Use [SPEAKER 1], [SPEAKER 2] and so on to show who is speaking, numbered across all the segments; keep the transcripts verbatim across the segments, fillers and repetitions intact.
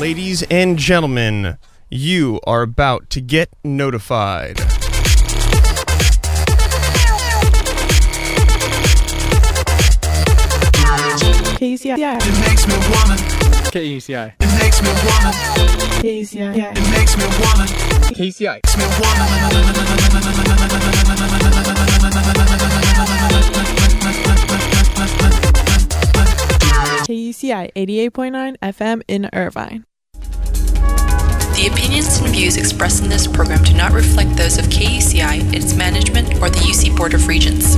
[SPEAKER 1] Ladies and gentlemen, you are about to get notified.
[SPEAKER 2] K U C I.
[SPEAKER 3] It makes me wanna.
[SPEAKER 4] K U C I.
[SPEAKER 3] It makes me wanna.
[SPEAKER 2] K U C I.
[SPEAKER 3] It makes me wanna.
[SPEAKER 4] K U C I.
[SPEAKER 3] Makes me wanna.
[SPEAKER 2] K U C I eighty-eight point nine F M in Irvine.
[SPEAKER 5] The opinions and views expressed in this program do not reflect those of K U C I, its management, or the U C Board of Regents.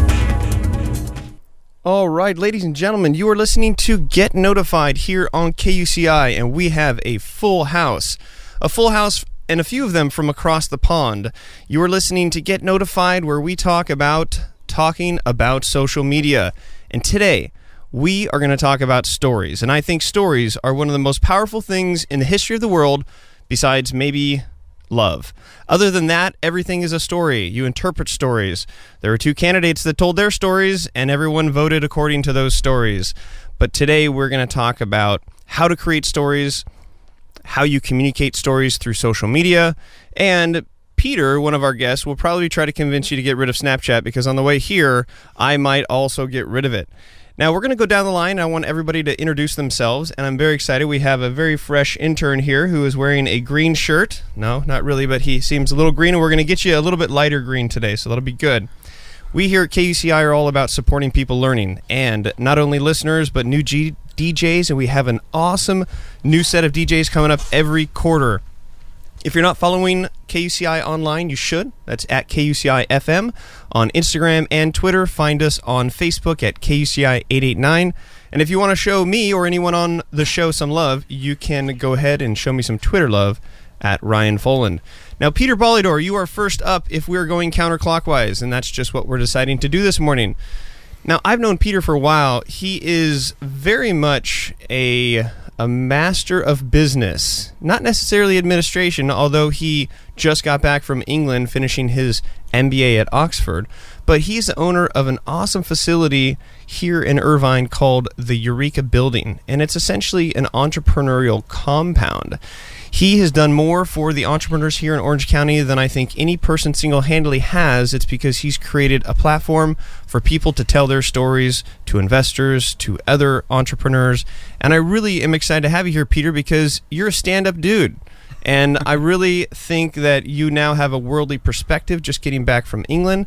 [SPEAKER 1] All right, ladies and gentlemen, you are listening to Get Notified here on K U C I, and we have a full house. A full house, and a few of them from across the pond. You are listening to Get Notified, where we talk about talking about social media. And today, we are going to talk about stories. And I think stories are one of the most powerful things in the history of the world, besides maybe love. Other than that, everything is a story. You interpret stories. There were two candidates that told their stories, and everyone voted according to those stories. But today we're going to talk about how to create stories, how you communicate stories through social media, and Peter, one of our guests, will probably try to convince you to get rid of Snapchat, because on the way here, I might also get rid of it. Now, we're going to go down the line. I want everybody to introduce themselves, and I'm very excited. We have a very fresh intern here who is wearing a green shirt. No, not really, but he seems a little green, and we're going to get you a little bit lighter green today, so that'll be good. We here at K U C I are all about supporting people learning, and not only listeners, but new G- D Js, and we have an awesome new set of D Js coming up every quarter. If you're not following K U C I online, you should. That's at K U C I F M on Instagram and Twitter. Find us on Facebook at K U C I eight eight nine. And if you want to show me or anyone on the show some love, you can go ahead and show me some Twitter love at Ryan Foland. Now, Peter Bolidor, you are first up if we're going counterclockwise, and that's just what we're deciding to do this morning. Now, I've known Peter for a while. He is very much a... a master of business, not necessarily administration, although he just got back from England finishing his M B A at Oxford, but he's the owner of an awesome facility here in Irvine called the Eureka Building, and it's essentially an entrepreneurial compound. He has done more for the entrepreneurs here in Orange County than I think any person single-handedly has. It's because he's created a platform for people to tell their stories to investors, to other entrepreneurs. And I really am excited to have you here, Peter, because you're a stand-up dude. And I really think that you now have a worldly perspective just getting back from England.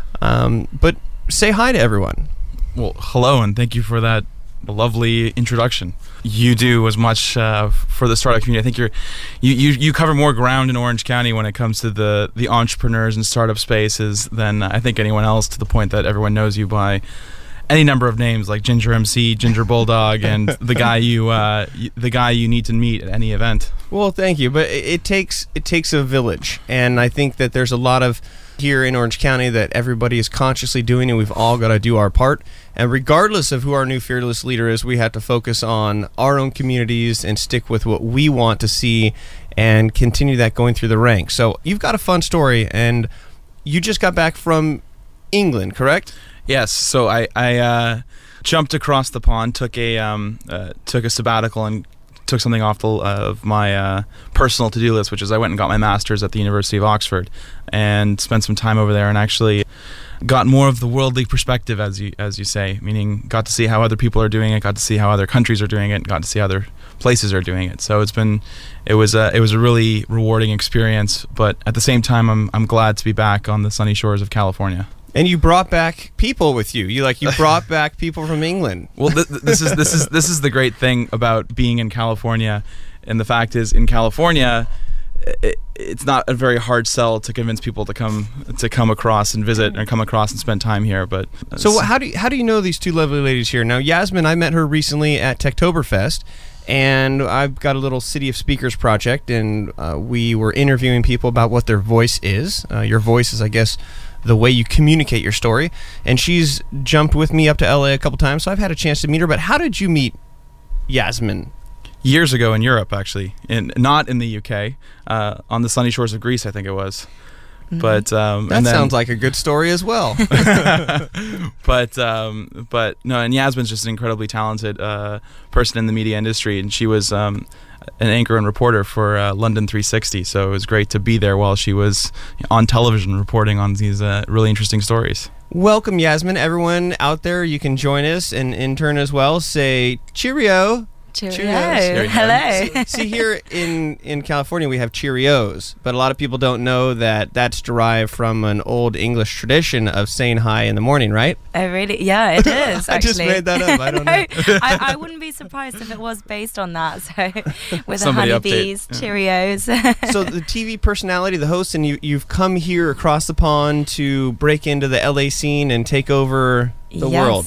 [SPEAKER 1] Um, but say hi to everyone.
[SPEAKER 4] Well, hello, and thank you for that lovely introduction. You do as much uh, for the startup community. I think you're, you, you you cover more ground in Orange County when it comes to the, the entrepreneurs and startup spaces than I think anyone else, to the point that everyone knows you by any number of names like Ginger M C, Ginger Bulldog, and the guy you uh, the guy you need to meet at any event.
[SPEAKER 1] Well, thank you, but it, it takes it takes a village, and I think that there's a lot of here in Orange County that everybody is consciously doing, and we've all got to do our part. And regardless of who our new fearless leader is, we have to focus on our own communities and stick with what we want to see and continue that going through the ranks. So you've got a fun story, and you just got back from England, correct?
[SPEAKER 4] Yes. So I, I uh, jumped across the pond, took a um, uh, took a sabbatical, and took something off the, uh, of my uh, personal to-do list, which is I went and got my master's at the University of Oxford and spent some time over there and actually got more of the worldly perspective, as you as you say, meaning got to see how other people are doing it, got to see how other countries are doing it, got to see how other places are doing it. So it's been, it was a, it was a really rewarding experience, but at the same time, I'm I'm glad to be back on the sunny shores of California.
[SPEAKER 1] And you brought back people with you. You like you brought back people from England.
[SPEAKER 4] Well, th- th- this is this is this is the great thing about being in California, and the fact is, in California, it, it's not a very hard sell to convince people to come to come across and visit and come across and spend time here. But
[SPEAKER 1] so how do you, how do you know these two lovely ladies here? Now, Yasmin, I met her recently at Techtoberfest, and I've got a little City of Speakers project, and uh, we were interviewing people about what their voice is. Uh, your voice is, I guess, the way you communicate your story. And she's jumped with me up to L A a couple times, so I've had a chance to meet her. But how did you meet Yasmin?
[SPEAKER 4] Years ago in Europe, actually, in not in the U K, uh, on the sunny shores of Greece, I think it was. Mm-hmm. But um,
[SPEAKER 1] that
[SPEAKER 4] and then,
[SPEAKER 1] sounds like a good story as well.
[SPEAKER 4] but um, but no, and Yasmin's just an incredibly talented uh, person in the media industry, and she was um, an anchor and reporter for uh, London three sixty. So it was great to be there while she was on television reporting on these uh, really interesting stories.
[SPEAKER 1] Welcome, Yasmin. Everyone out there, you can join us, and in turn as well, say cheerio.
[SPEAKER 6] Cheerio.
[SPEAKER 1] Cheerios.
[SPEAKER 6] Hello.
[SPEAKER 1] See, see here in, in California, we have Cheerios, but a lot of people don't know that that's derived from an old English tradition of saying hi in the morning, right?
[SPEAKER 6] Oh, really? Yeah, it is, actually.
[SPEAKER 1] I just made that up. I don't know.
[SPEAKER 6] I, I wouldn't be surprised if it was based on that. So, with
[SPEAKER 4] Somebody
[SPEAKER 6] the honeybees,
[SPEAKER 4] update.
[SPEAKER 6] Cheerios.
[SPEAKER 1] So the T V personality, the host, and you, you've come here across the pond to break into the L A scene and take over the world.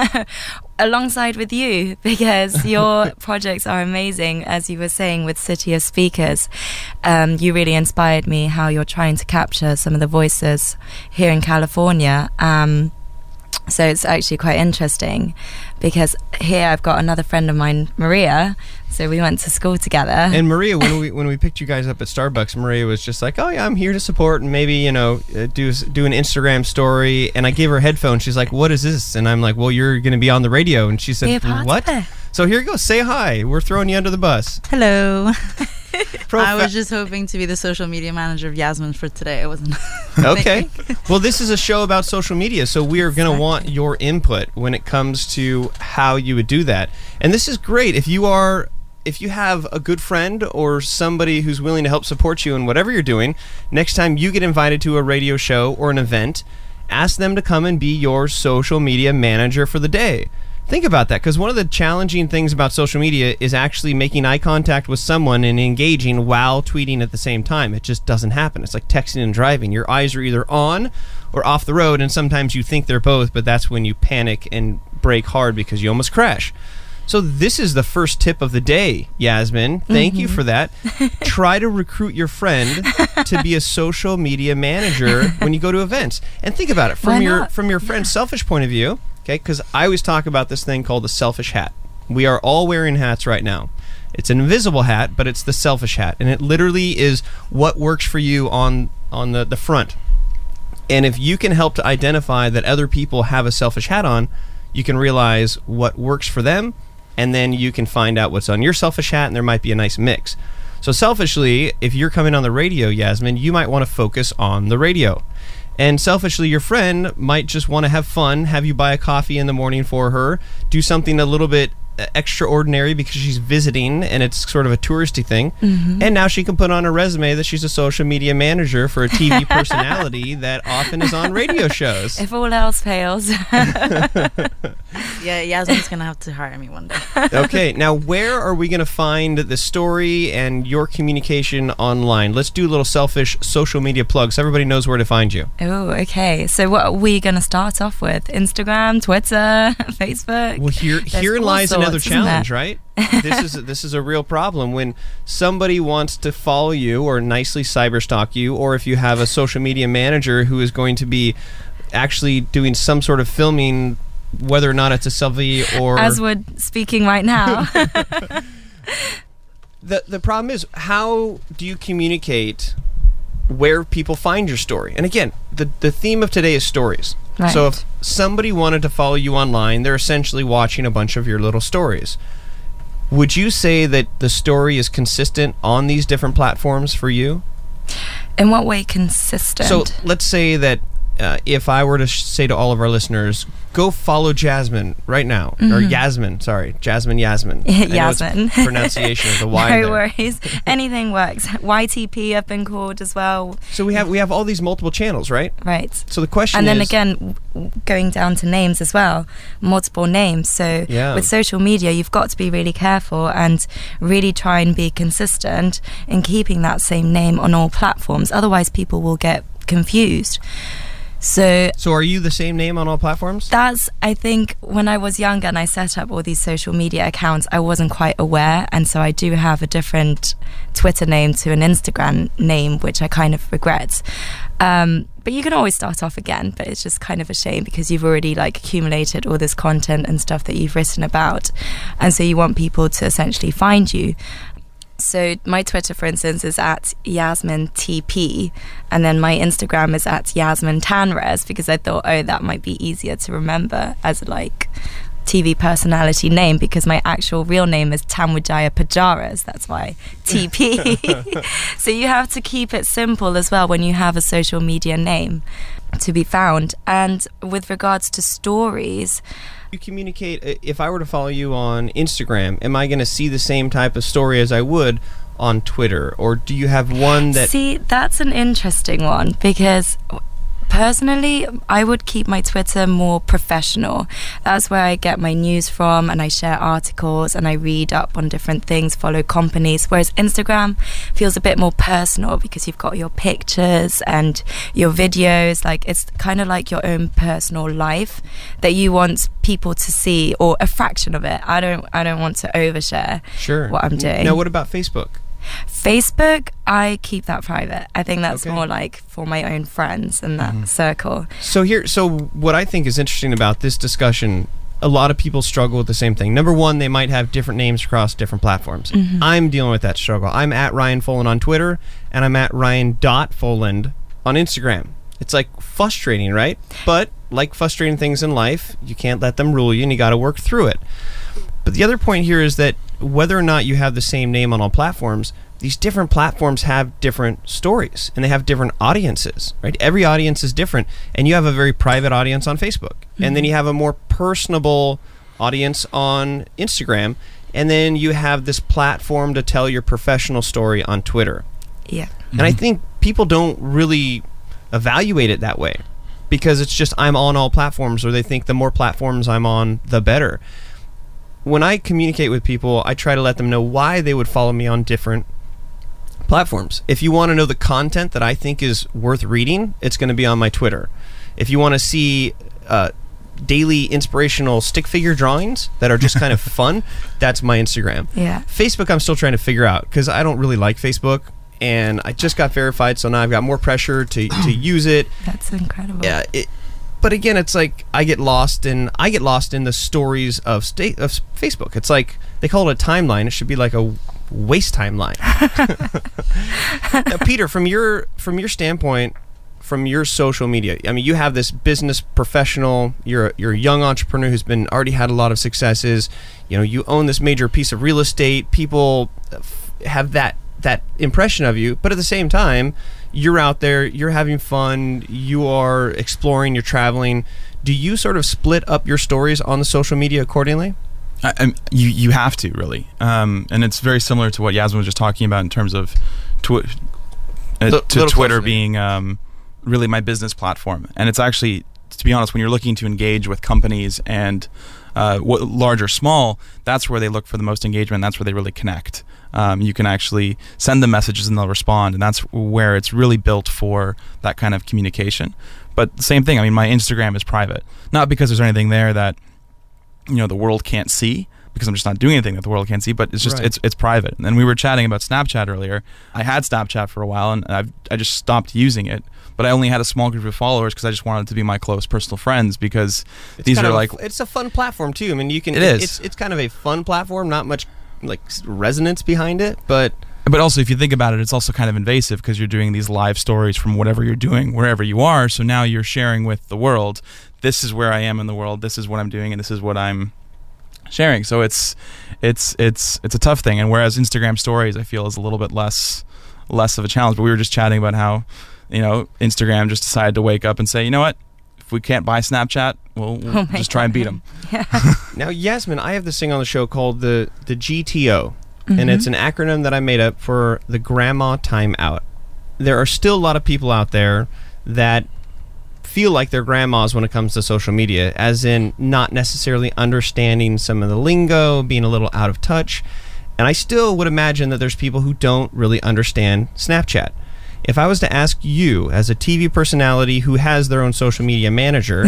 [SPEAKER 6] Alongside with you, because your projects are amazing. As you were saying with City of Speakers, um, you really inspired me how you're trying to capture some of the voices here in California. Um, so it's actually quite interesting because here I've got another friend of mine, Maria. So we went to school together.
[SPEAKER 1] And Maria, when we when we picked you guys up at Starbucks, Maria was just like, "Oh yeah, I'm here to support and maybe you know uh, do do an Instagram story." And I gave her headphones. She's like, "What is this?" And I'm like, "Well, you're going to be on the radio." And she
[SPEAKER 6] Be a
[SPEAKER 1] said,
[SPEAKER 6] part
[SPEAKER 1] "What?"
[SPEAKER 6] of it.
[SPEAKER 1] So here you go. Say hi. We're throwing you under the bus.
[SPEAKER 7] Hello.
[SPEAKER 1] Profi-
[SPEAKER 7] I was just hoping to be the social media manager of Yasmin for today. I wasn't.
[SPEAKER 1] Okay. Well, this is a show about social media, so we are going to want your input when it comes to how you would do that. And this is great. If you are if you have a good friend or somebody who's willing to help support you in whatever you're doing, next time you get invited to a radio show or an event, ask them to come and be your social media manager for the day. Think about that, because one of the challenging things about social media is actually making eye contact with someone and engaging while tweeting at the same time. It just doesn't happen. It's like texting and driving. Your eyes are either on or off the road, and sometimes you think they're both, but that's when you panic and brake hard because you almost crash. So this is the first tip of the day, Yasmin. Thank mm-hmm. you for that. Try to recruit your friend to be a social media manager when you go to events. And think about it from
[SPEAKER 6] Why
[SPEAKER 1] your
[SPEAKER 6] not?
[SPEAKER 1] from your friend's
[SPEAKER 6] Yeah.
[SPEAKER 1] selfish point of view. Okay, because I always talk about this thing called the selfish hat. We are all wearing hats right now. It's an invisible hat, but it's the selfish hat. And it literally is what works for you on, on the, the front. And if you can help to identify that other people have a selfish hat on, you can realize what works for them, and then you can find out what's on your selfish hat, and there might be a nice mix. So selfishly, if you're coming on the radio, Yasmin, you might want to focus on the radio. And selfishly, your friend might just want to have fun, have you buy a coffee in the morning for her, do something a little bit extraordinary because she's visiting and it's sort of a touristy thing. Mm-hmm. And now she can put on a resume that she's a social media manager for a T V personality that often is on radio shows.
[SPEAKER 6] If all else fails.
[SPEAKER 7] Yeah, Yasmin's gonna have to hire me one day.
[SPEAKER 1] Okay, now where are we going to find the story and your communication online? Let's do a little selfish social media plug so everybody knows where to find you.
[SPEAKER 6] Oh, okay. So what are we going to start off with? Instagram, Twitter, Facebook?
[SPEAKER 1] Well, here
[SPEAKER 6] There's
[SPEAKER 1] herein
[SPEAKER 6] all
[SPEAKER 1] lies another
[SPEAKER 6] sorts, isn't
[SPEAKER 1] challenge,
[SPEAKER 6] there?
[SPEAKER 1] right? This is this is a real problem when somebody wants to follow you or nicely cyberstalk you, or if you have a social media manager who is going to be actually doing some sort of filming, whether or not it's a selfie or
[SPEAKER 6] As we're speaking right now.
[SPEAKER 1] the the problem is, how do you communicate where people find your story? And again, the the theme of today is stories.
[SPEAKER 6] Right.
[SPEAKER 1] So if somebody wanted to follow you online, they're essentially watching a bunch of your little stories. Would you say that the story is consistent on these different platforms for you?
[SPEAKER 6] In what way consistent?
[SPEAKER 1] So let's say that uh, if I were to sh- say to all of our listeners, go follow Jasmine right now, mm-hmm. or Yasmin, sorry, Jasmine Yasmin. I know it's
[SPEAKER 6] Yasmin.
[SPEAKER 1] pronunciation of the Y
[SPEAKER 6] No
[SPEAKER 1] there.
[SPEAKER 6] worries. Anything works. Y T P I've been called as well.
[SPEAKER 1] So we have we have all these multiple channels, right?
[SPEAKER 6] Right.
[SPEAKER 1] So the question
[SPEAKER 6] And then
[SPEAKER 1] is,
[SPEAKER 6] again, w- going down to names as well, multiple names. So
[SPEAKER 1] Yeah.
[SPEAKER 6] with social media, you've got to be really careful and really try and be consistent in keeping that same name on all platforms. Otherwise, people will get confused. So
[SPEAKER 1] so are you the same name on all platforms?
[SPEAKER 6] that's, I think, when I was younger and I set up all these social media accounts, I wasn't quite aware. And so I do have a different Twitter name to an Instagram name, which I kind of regret. Um, but you can always start off again, but it's just kind of a shame because you've already like accumulated all this content and stuff that you've written about. And so you want people to essentially find you. So my Twitter, for instance, is at Yasmin T P, and then my Instagram is at Yasmin Tanres, because I thought, oh, that might be easier to remember as like T V personality name because my actual real name is Tamwijaya Pajaras. That's why T P. So you have to keep it simple as well when you have a social media name to be found. And with regards to stories,
[SPEAKER 1] you communicate. If I were to follow you on Instagram, am I going to see the same type of story as I would on Twitter, or do you have one that...
[SPEAKER 6] See, that's an interesting one because personally, I would keep my Twitter more professional. That's where I get my news from, and I share articles and I read up on different things, follow companies. Whereas Instagram feels a bit more personal because you've got your pictures and your videos. Like, it's kind of like your own personal life that you want people to see, or a fraction of it. I don't. I don't want to overshare
[SPEAKER 1] sure.
[SPEAKER 6] what I'm doing.
[SPEAKER 1] Now, what about Facebook?
[SPEAKER 6] Facebook, I keep that private. I think that's
[SPEAKER 1] okay.
[SPEAKER 6] more like for my own friends and that
[SPEAKER 1] mm-hmm.
[SPEAKER 6] circle.
[SPEAKER 1] So here, so what I think is interesting about this discussion, a lot of people struggle with the same thing. Number one, they might have different names across different platforms.
[SPEAKER 6] Mm-hmm.
[SPEAKER 1] I'm dealing with that struggle. I'm at Ryan Foland on Twitter, and I'm at Ryan dot Foland on Instagram. It's like frustrating, right? But like frustrating things in life, you can't let them rule you, and you got to work through it. But the other point here is that whether or not you have the same name on all platforms, these different platforms have different stories and they have different audiences, right? Every audience is different, and you have a very private audience on Facebook, mm-hmm. and then you have a more personable audience on Instagram, and then you have this platform to tell your professional story on Twitter.
[SPEAKER 6] Yeah.
[SPEAKER 1] Mm-hmm. And I think people don't really evaluate it that way because it's just I'm on all platforms, or they think the more platforms I'm on, the better. When I communicate with people, I try to let them know why they would follow me on different platforms. If you want to know the content that I think is worth reading, it's going to be on my Twitter. If you want to see uh, daily inspirational stick figure drawings that are just kind of fun, that's my Instagram.
[SPEAKER 6] Yeah.
[SPEAKER 1] Facebook, I'm still trying to figure out because I don't really like Facebook, and I just got verified, so now I've got more pressure to, to use it.
[SPEAKER 6] That's incredible.
[SPEAKER 1] Yeah. It, But again, it's like I get lost in I get lost in the stories of state of Facebook. It's like they call it a timeline. It should be like a waste timeline. Now, Peter, from your from your standpoint, from your social media, I mean, you have this business professional. You're a, you're a young entrepreneur who's been already had a lot of successes. You know, you own this major piece of real estate. People have that that impression of you, but at the same time, you're out there, you're having fun, you are exploring, you're traveling. Do you sort of split up your stories on the social media accordingly?
[SPEAKER 4] I, I, you you have to, really. Um, and it's very similar to what Yasmin was just talking about in terms of twi- uh,
[SPEAKER 1] L-
[SPEAKER 4] to Twitter
[SPEAKER 1] closer.
[SPEAKER 4] being um, really my business platform. And it's actually, to be honest, when you're looking to engage with companies and uh, what, large or small, that's where they look for the most engagement. That's where they really connect. Um, you can actually send them messages and they'll respond, and that's where it's really built for that kind of communication. But the same thing, I mean, my Instagram is private, not because there's anything there that, you know, the world can't see, because I'm just not doing anything that the world can't see, but it's just,
[SPEAKER 1] Right.
[SPEAKER 4] it's it's private. And we were chatting about Snapchat earlier. I had Snapchat for a while, and I've, I just stopped using it, but I only had a small group of followers because I just wanted it to be my close personal friends, because
[SPEAKER 1] It's
[SPEAKER 4] these
[SPEAKER 1] kind
[SPEAKER 4] are
[SPEAKER 1] of a
[SPEAKER 4] like...
[SPEAKER 1] f- it's a fun platform too. I mean, you can.
[SPEAKER 4] It is.
[SPEAKER 1] It's it's kind of a fun platform. Not much like s- resonance behind it, but
[SPEAKER 4] But also, if you think about it, it's also kind of invasive because you're doing these live stories from whatever you're doing, wherever you are. So now you're sharing with the world, this is where I am in the world, this is what I'm doing, and this is what I'm sharing. So it's it's it's it's a tough thing. And whereas Instagram stories, I feel, is a little bit less less of a challenge. But we were just chatting about how, you know, Instagram just decided to wake up and say, you know what, if we can't buy Snapchat, we'll, we'll
[SPEAKER 6] Oh my
[SPEAKER 4] just try and beat
[SPEAKER 6] God.
[SPEAKER 4] them.
[SPEAKER 1] now, Yasmin, I have this thing on the show called the the G T O.
[SPEAKER 6] Mm-hmm.
[SPEAKER 1] And it's an acronym that I made up for the Grandma Timeout. There are still a lot of people out there that feel like they're grandmas when it comes to social media, as in not necessarily understanding some of the lingo, being a little out of touch. And I still would imagine that there's people who don't really understand Snapchat. If I was to ask you, as a T V personality who has their own social media manager,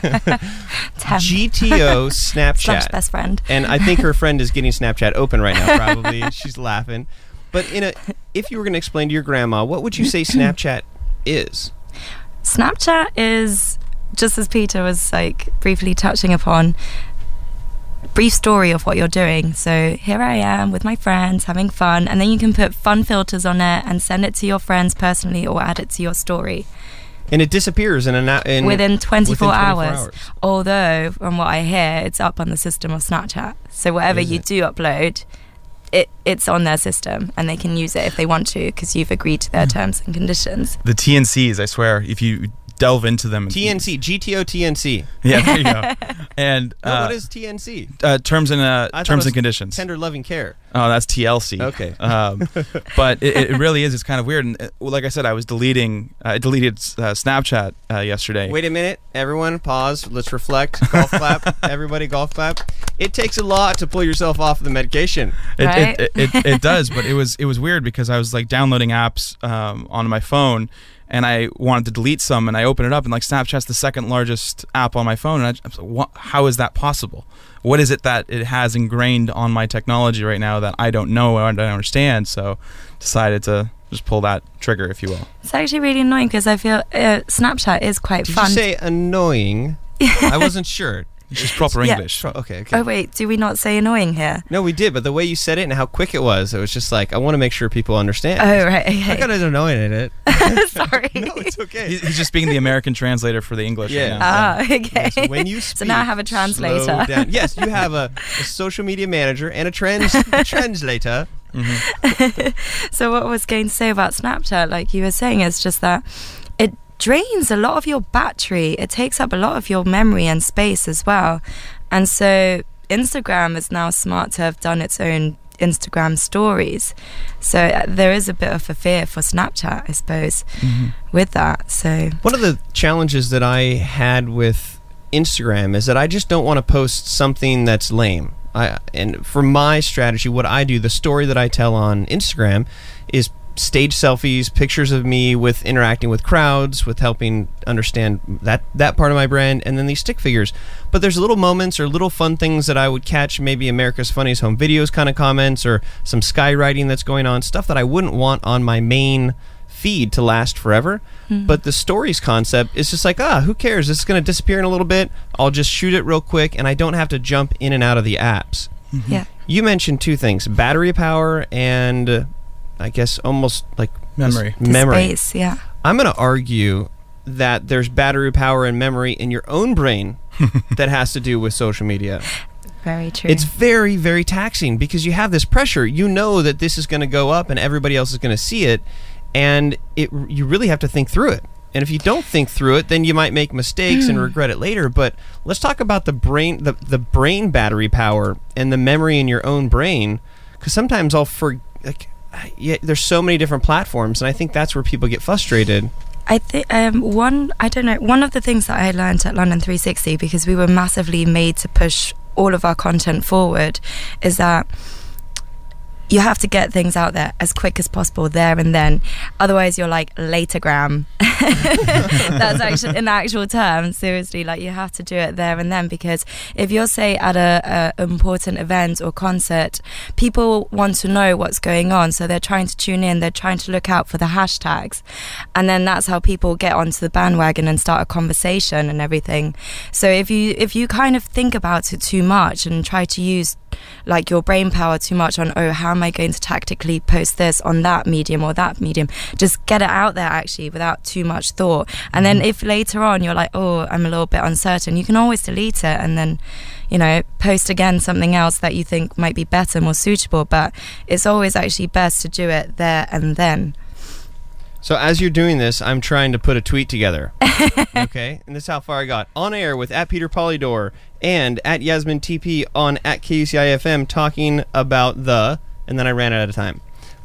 [SPEAKER 1] G T O
[SPEAKER 6] Slash
[SPEAKER 1] Snapchat,
[SPEAKER 6] best friend.
[SPEAKER 1] and I think her friend is getting Snapchat open right now, probably. She's laughing. But in a, if you were going to explain to your grandma, what would you say Snapchat is?
[SPEAKER 6] Snapchat is, just as Peter was like briefly touching upon, brief story of what you're doing. So here I am with my friends having fun, and then you can put fun filters on it and send it to your friends personally or add it to your story.
[SPEAKER 1] And it disappears in an hou- in
[SPEAKER 6] within twenty-four,
[SPEAKER 1] within
[SPEAKER 6] hours.
[SPEAKER 1] hours.
[SPEAKER 6] Although, from what I hear, it's up on the system of Snapchat. So whatever
[SPEAKER 1] Is
[SPEAKER 6] you
[SPEAKER 1] it?
[SPEAKER 6] do upload, it it's on their system, and they can use it if they want to, because you've agreed to their terms and conditions.
[SPEAKER 4] The T N Cs, I swear, if you delve into them.
[SPEAKER 1] T N C, G T O T N C.
[SPEAKER 4] Yeah, there you go. And
[SPEAKER 1] No,
[SPEAKER 4] uh,
[SPEAKER 1] what is T N C?
[SPEAKER 4] uh, terms and uh,
[SPEAKER 1] I thought
[SPEAKER 4] terms
[SPEAKER 1] it
[SPEAKER 4] and
[SPEAKER 1] was
[SPEAKER 4] conditions.
[SPEAKER 1] Tender loving care.
[SPEAKER 4] Oh, that's T L C.
[SPEAKER 1] Okay.
[SPEAKER 4] Um, but it, it really is. It's kind of weird. And uh, like I said, I was deleting. I deleted uh, Snapchat uh, yesterday.
[SPEAKER 1] Wait a minute, everyone, pause. Let's reflect. Golf clap. Everybody, golf clap. It takes a lot to pull yourself off of the medication.
[SPEAKER 4] It,
[SPEAKER 6] Right?
[SPEAKER 4] it, it, it, it does, but it was it was weird because I was like downloading apps um, on my phone, and I wanted to delete some, and I opened it up, and like Snapchat's the second largest app on my phone, and I, I was like, what, how is that possible? What is it that it has ingrained on my technology right now that I don't know or I don't understand? So decided to just pull that trigger, if you will.
[SPEAKER 6] It's actually really annoying because I feel uh, Snapchat is quite
[SPEAKER 1] Did
[SPEAKER 6] fun.
[SPEAKER 1] you say annoying? I wasn't sure.
[SPEAKER 4] It's just proper
[SPEAKER 6] Yeah.
[SPEAKER 4] English.
[SPEAKER 1] Pro- Okay, okay.
[SPEAKER 6] Oh wait, do we not say annoying here?
[SPEAKER 1] No, we did, but the way you said it and how quick it was, it was just like, I want to make sure people understand.
[SPEAKER 6] Oh right,
[SPEAKER 1] I
[SPEAKER 6] okay.
[SPEAKER 1] got it annoying in it.
[SPEAKER 6] Sorry.
[SPEAKER 1] No, it's okay.
[SPEAKER 4] He- He's just being the American translator for the English
[SPEAKER 1] Yeah.
[SPEAKER 4] right now.
[SPEAKER 6] Ah, okay.
[SPEAKER 1] Yes, when you speak,
[SPEAKER 6] so now I have a
[SPEAKER 1] slow
[SPEAKER 6] translator.
[SPEAKER 1] down. Yes, you have a, a social media manager and a trans translator.
[SPEAKER 6] So what I was going to say about Snapchat, like you were saying, is just that it drains a lot of your battery. It takes up a lot of your memory and space as well. And so Instagram is now smart to have done its own Instagram stories. So uh, there is a bit of a fear for Snapchat, I suppose, with that. So
[SPEAKER 1] One of the challenges that I had with Instagram is that I just don't want to post something that's lame. I, and for my strategy, what I do, the story that I tell on Instagram is stage selfies, pictures of me with interacting with crowds, with helping understand that that part of my brand, and then these stick figures. But there's little moments or little fun things that I would catch, maybe America's Funniest Home Videos kind of comments, or some skywriting that's going on, stuff that I wouldn't want on my main feed to last forever. But the stories concept is just like, ah, who cares? It's going to disappear in a little bit. I'll just shoot it real quick, and I don't have to jump in and out of the apps.
[SPEAKER 6] yeah.
[SPEAKER 1] You mentioned two things: battery power and uh, I guess almost like
[SPEAKER 4] Memory.
[SPEAKER 6] The
[SPEAKER 1] Memory.
[SPEAKER 6] space, yeah.
[SPEAKER 1] I'm going to argue that there's battery power and memory in your own brain that has to do with social media.
[SPEAKER 6] Very true.
[SPEAKER 1] It's very, very taxing because you have this pressure. You know that this is going to go up and everybody else is going to see it, and it you really have to think through it. And if you don't think through it, then you might make mistakes and regret it later. But let's talk about the brain, the, the brain battery power and the memory in your own brain, because sometimes I'll for like, yeah, there's so many different platforms, and I think that's where people get frustrated.
[SPEAKER 6] I think um, one, I don't know, one of the things that I learned at London three sixty, because we were massively made to push all of our content forward, is that you have to get things out there as quick as possible there and then. Otherwise, you're like latergram. That's actually in actual terms. Seriously, like you have to do it there and then, because if you're, say, at a, a important event or concert, people want to know what's going on, so they're trying to tune in. They're trying to look out for the hashtags, and then that's how people get onto the bandwagon and start a conversation and everything. So if you if you kind of think about it too much and try to use like your brain power too much on, oh, how am I going to tactically post this on that medium or that medium, just get it out there actually without too much thought. And then if later on you're like, oh, I'm a little bit uncertain, you can always delete it and then, you know, post again something else that you think might be better, more suitable. But it's always actually best to do it there and then.
[SPEAKER 1] So as you're doing this, I'm trying to put a tweet together. Okay? And this is how far I got. On air with at Peter Polydor and at Yasmin T P on at K U C I F M talking about the, and then I ran out of time.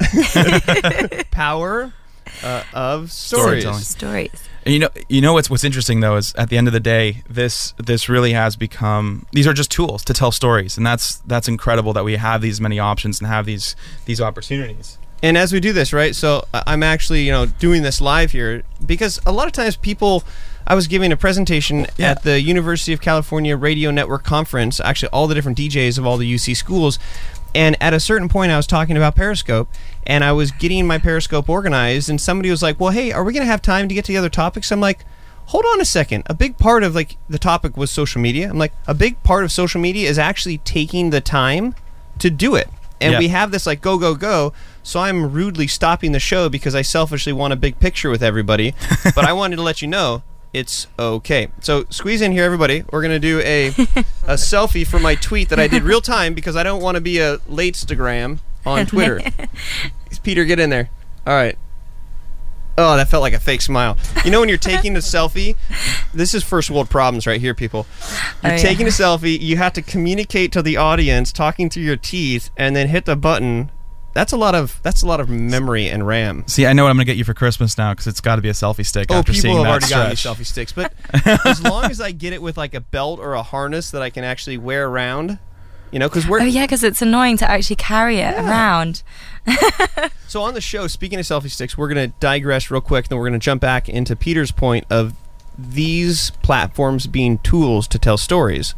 [SPEAKER 1] Power uh, of stories.
[SPEAKER 4] Storytelling.
[SPEAKER 6] Stories.
[SPEAKER 4] And you know, you know what's what's interesting though is at the end of the day, this this really has become. These are just tools to tell stories, and that's that's incredible that we have these many options and have these these opportunities.
[SPEAKER 1] And as we do this, right, so I- I'm actually, you know, doing this live here because a lot of times people, I was giving a presentation
[SPEAKER 4] Yeah.
[SPEAKER 1] at the University of California Radio Network Conference, actually all the different D Js of all the U C schools, and at a certain point I was talking about Periscope, and I was getting my Periscope organized, and somebody was like, well, hey, are we going to have time to get to the other topics? I'm like, hold on a second. A big part of, like, the topic was social media. I'm like, a big part of social media is actually taking the time to do it. And
[SPEAKER 4] Yeah.
[SPEAKER 1] we have this, like, go, go, go. so I'm rudely stopping the show because I selfishly want a big picture with everybody. But I wanted to let you know it's okay. So squeeze in here, everybody. We're going to do a a selfie for my tweet that I did real time because I don't want to be a late-stagram on Twitter. Peter, get in there. All right. Oh, that felt like a fake smile. You know when you're taking a selfie? This is first world problems right here, people. You're
[SPEAKER 6] Oh, yeah.
[SPEAKER 1] taking a selfie. You have to communicate to the audience, talking through your teeth, and then hit the button. That's a lot of that's a lot of memory and RAM.
[SPEAKER 4] See, I know what I'm gonna get you for Christmas now because it's got to be a selfie stick.
[SPEAKER 1] Oh,
[SPEAKER 4] after
[SPEAKER 1] people
[SPEAKER 4] seeing
[SPEAKER 1] have
[SPEAKER 4] that
[SPEAKER 1] already got me
[SPEAKER 4] stretch.
[SPEAKER 1] selfie sticks, but as long as I get it with like a belt or a harness that I can actually wear around, you know, because we're
[SPEAKER 6] Oh yeah, because it's annoying to actually carry it
[SPEAKER 1] Yeah.
[SPEAKER 6] around.
[SPEAKER 1] So on the show, speaking of selfie sticks, we're going to digress real quick, then we're going to jump back into Peter's point of these platforms being tools to tell stories.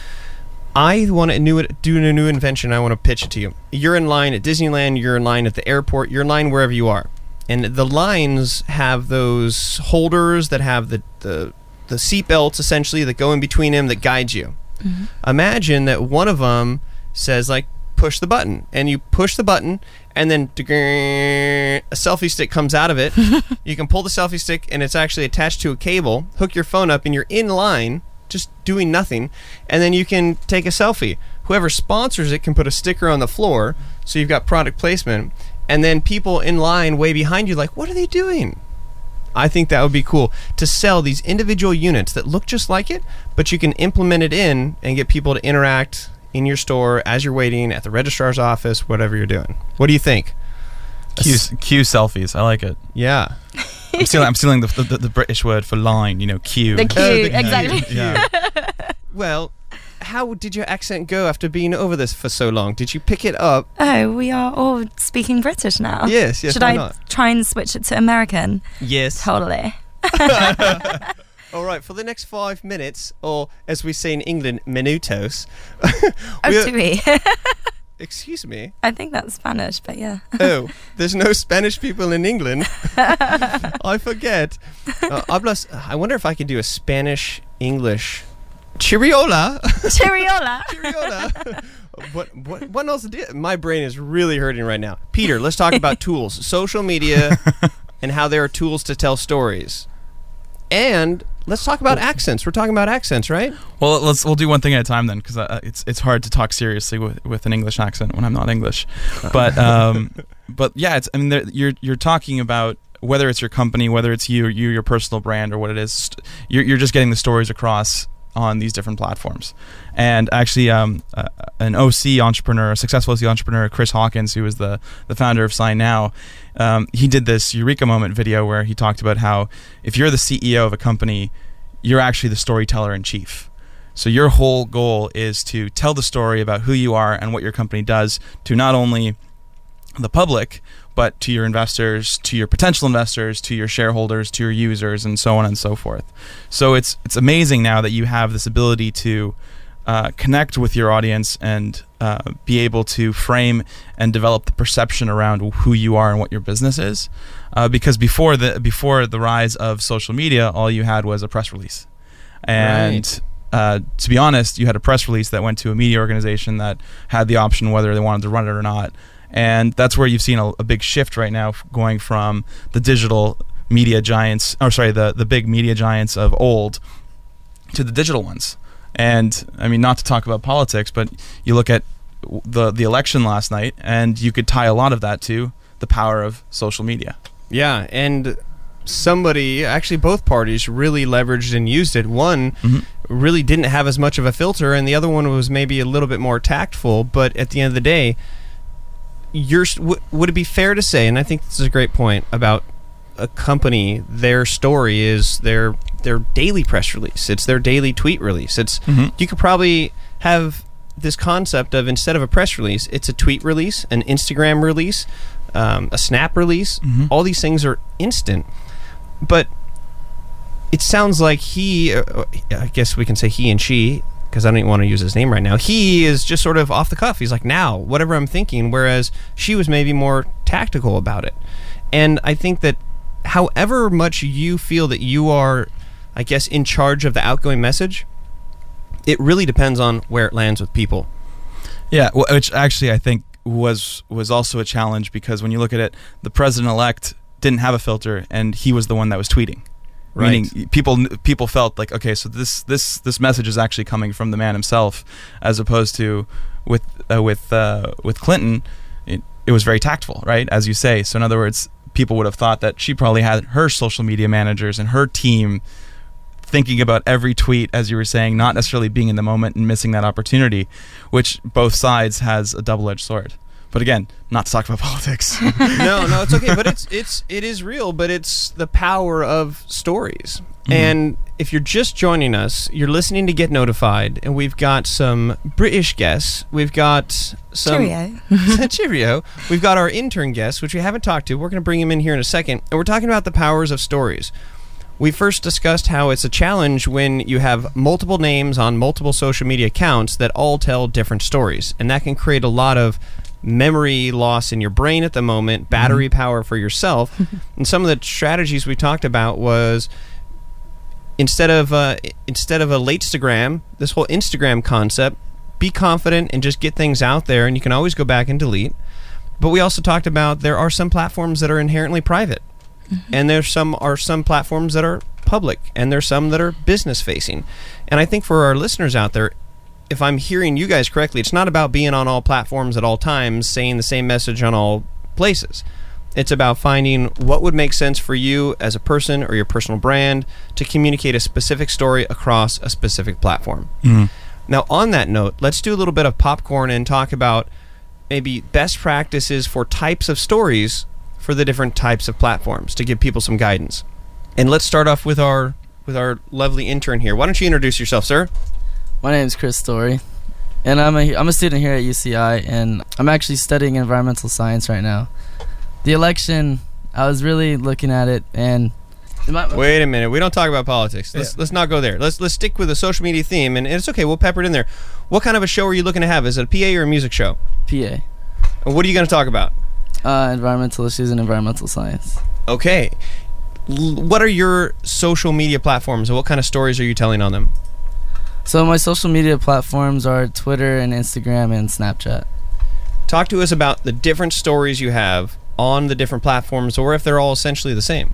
[SPEAKER 1] I want to new, do a new invention. I want to pitch it to you. You're in line at Disneyland, you're in line at the airport, you're in line wherever you are. And the lines have those holders that have the, the, the seat belts, essentially, that go in between them that guide you.
[SPEAKER 6] Mm-hmm.
[SPEAKER 1] Imagine that one of them says, like, push the button, and you push the button, and then a selfie stick comes out of it. You can pull the selfie stick, and it's actually attached to a cable. Hook your phone up, and you're in line, just doing nothing, and then you can take a selfie. Whoever sponsors it can put a sticker on the floor, so you've got product placement, and then people in line way behind you like, what are they doing? I think that would be cool to sell these individual units that look just like it, but you can implement it in and get people to interact in your store as you're waiting at the registrar's office, whatever you're doing. What do you think?
[SPEAKER 4] Q, Q selfies. I like it.
[SPEAKER 1] Yeah.
[SPEAKER 4] I'm stealing, I'm stealing the, the, the British word for line. You know, Q.
[SPEAKER 6] The queue,
[SPEAKER 1] Oh, the queue.
[SPEAKER 6] exactly.
[SPEAKER 4] Yeah.
[SPEAKER 1] Well, how did your accent go after being over this for so long? Did you pick it up?
[SPEAKER 6] Oh, we are all speaking British now.
[SPEAKER 1] Yes, yes,
[SPEAKER 6] Should
[SPEAKER 1] why
[SPEAKER 6] I
[SPEAKER 1] not?
[SPEAKER 6] try and switch it to American?
[SPEAKER 1] Yes.
[SPEAKER 6] Totally.
[SPEAKER 1] All right, for the next five minutes, or as we say in England, minutos.
[SPEAKER 6] Oh,
[SPEAKER 1] we are-
[SPEAKER 6] do we?
[SPEAKER 1] Excuse me.
[SPEAKER 6] I think that's Spanish, but yeah.
[SPEAKER 1] Oh, there's no Spanish people in England. I forget. Uh, hablas, I wonder if I could do a Spanish English. Chiriola.
[SPEAKER 6] Chiriola.
[SPEAKER 1] Chiriola. What, what, what else did? My brain is really hurting right now. Peter, let's talk about tools. Social media and how they are tools to tell stories. And let's talk about accents. We're talking about accents, right?
[SPEAKER 4] Well, let's we'll do one thing at a time then, because uh, it's it's hard to talk seriously with, with an English accent when I'm not English. But um, but yeah, it's I mean there, you're you're talking about whether it's your company, whether it's you, you your personal brand, or what it is. You're you're just getting the stories across on these different platforms. And actually, um, uh, an O C entrepreneur, a successful O C entrepreneur, Chris Hawkins, who was the the founder of Sign Now, um, he did this Eureka Moment video where he talked about how if you're the C E O of a company, you're actually the storyteller in chief. So your whole goal is to tell the story about who you are and what your company does to not only the public, but to your investors, to your potential investors, to your shareholders, to your users, and so on and so forth. So it's it's amazing now that you have this ability to uh, connect with your audience and uh, be able to frame and develop the perception around who you are and what your business is. Uh, because before the before the rise of social media, all you had was a press release, and
[SPEAKER 1] Right.
[SPEAKER 4] Uh, to be honest, you had a press release that went to a media organization that had the option whether they wanted to run it or not. And that's where you've seen a, a big shift right now, f- going from the digital media giants, or sorry, the, the big media giants of old to the digital ones. And I mean, not to talk about politics, but you look at w- the the election last night, and you could tie a lot of that to the power of social media.
[SPEAKER 1] Yeah, and somebody, actually both parties, really leveraged and used it. One
[SPEAKER 4] Mhm.
[SPEAKER 1] really didn't have as much of a filter, and the other one was maybe a little bit more tactful. But at the end of the day, you're, w- would it be fair to say, and I think this is a great point, about a company, their story is their their daily press release. It's their daily tweet release. It's
[SPEAKER 4] Mhm.
[SPEAKER 1] You could probably have this concept of, instead of a press release, it's a tweet release, an Instagram release, um, a Snap release.
[SPEAKER 4] Mhm.
[SPEAKER 1] All these things are instant. But it sounds like he, uh, I guess we can say he and she, because I don't even want to use his name right now. He is just sort of off the cuff. He's like, now, whatever I'm thinking, whereas she was maybe more tactical about it. And I think that however much you feel that you are, I guess, in charge of the outgoing message, it really depends on where it lands with people.
[SPEAKER 4] Yeah, well, which actually I think was was also a challenge because when you look at it, the president-elect didn't have a filter, and he was the one that was tweeting.
[SPEAKER 1] Right.
[SPEAKER 4] Meaning people people felt like, okay, so this this this message is actually coming from the man himself, as opposed to with uh, with uh, with Clinton, it, it was very tactful, right? As you say. So in other words, people would have thought that she probably had her social media managers and her team thinking about every tweet, as you were saying, not necessarily being in the moment and missing that opportunity, which both sides has a double-edged sword. But again, not to talk about politics.
[SPEAKER 1] no, no, it's okay. But it's it's it is real. But it's the power of stories. Mm-hmm. And if you're just joining us, you're listening to Get Notified, and we've got some British guests. We've got some
[SPEAKER 6] Cheerio.
[SPEAKER 1] Cheerio. We've got our intern guest, which we haven't talked to. We're going to bring him in here in a second, and we're talking about the powers of stories. We first discussed how it's a challenge when you have multiple names on multiple social media accounts that all tell different stories, and that can create a lot of memory loss in your brain at the moment, battery mm-hmm. power for yourself. And some of the strategies we talked about was instead of uh, instead of a Latestagram, this whole Instagram concept, be confident and just get things out there, and you can always go back and delete. But we also talked about there are some platforms that are inherently private. Mm-hmm. And there's some are some platforms that are public, and there's some that are business facing. And I think for our listeners out there, if I'm hearing you guys correctly, it's not about being on all platforms at all times, saying the same message on all places. It's about finding what would make sense for you as a person or your personal brand to communicate a specific story across a specific platform. Mm-hmm. Now, on that note, let's do a little bit of popcorn and talk about maybe best practices for types of stories for the different types of platforms to give people some guidance. And let's start off with our with our lovely intern here. Why don't you introduce yourself, sir?
[SPEAKER 8] My name is Chris Story, and I'm a I'm a student here at U C I, and I'm actually studying environmental science right now. The election, I was really looking at it, and
[SPEAKER 1] wait a minute, we don't talk about politics. Let's yeah. let's not go there. Let's let's stick with the social media theme, and it's okay. We'll pepper it in there. What kind of a show are you looking to have? Is it a P A or a music show?
[SPEAKER 8] P A.
[SPEAKER 1] And what are you going to talk about?
[SPEAKER 8] Uh, environmental issues and environmental science.
[SPEAKER 1] Okay. L- what are your social media platforms, and what kind of stories are you telling on them?
[SPEAKER 8] So my social media platforms are Twitter and Instagram and Snapchat.
[SPEAKER 1] Talk to us about the different stories you have on the different platforms, or if they're all essentially the same.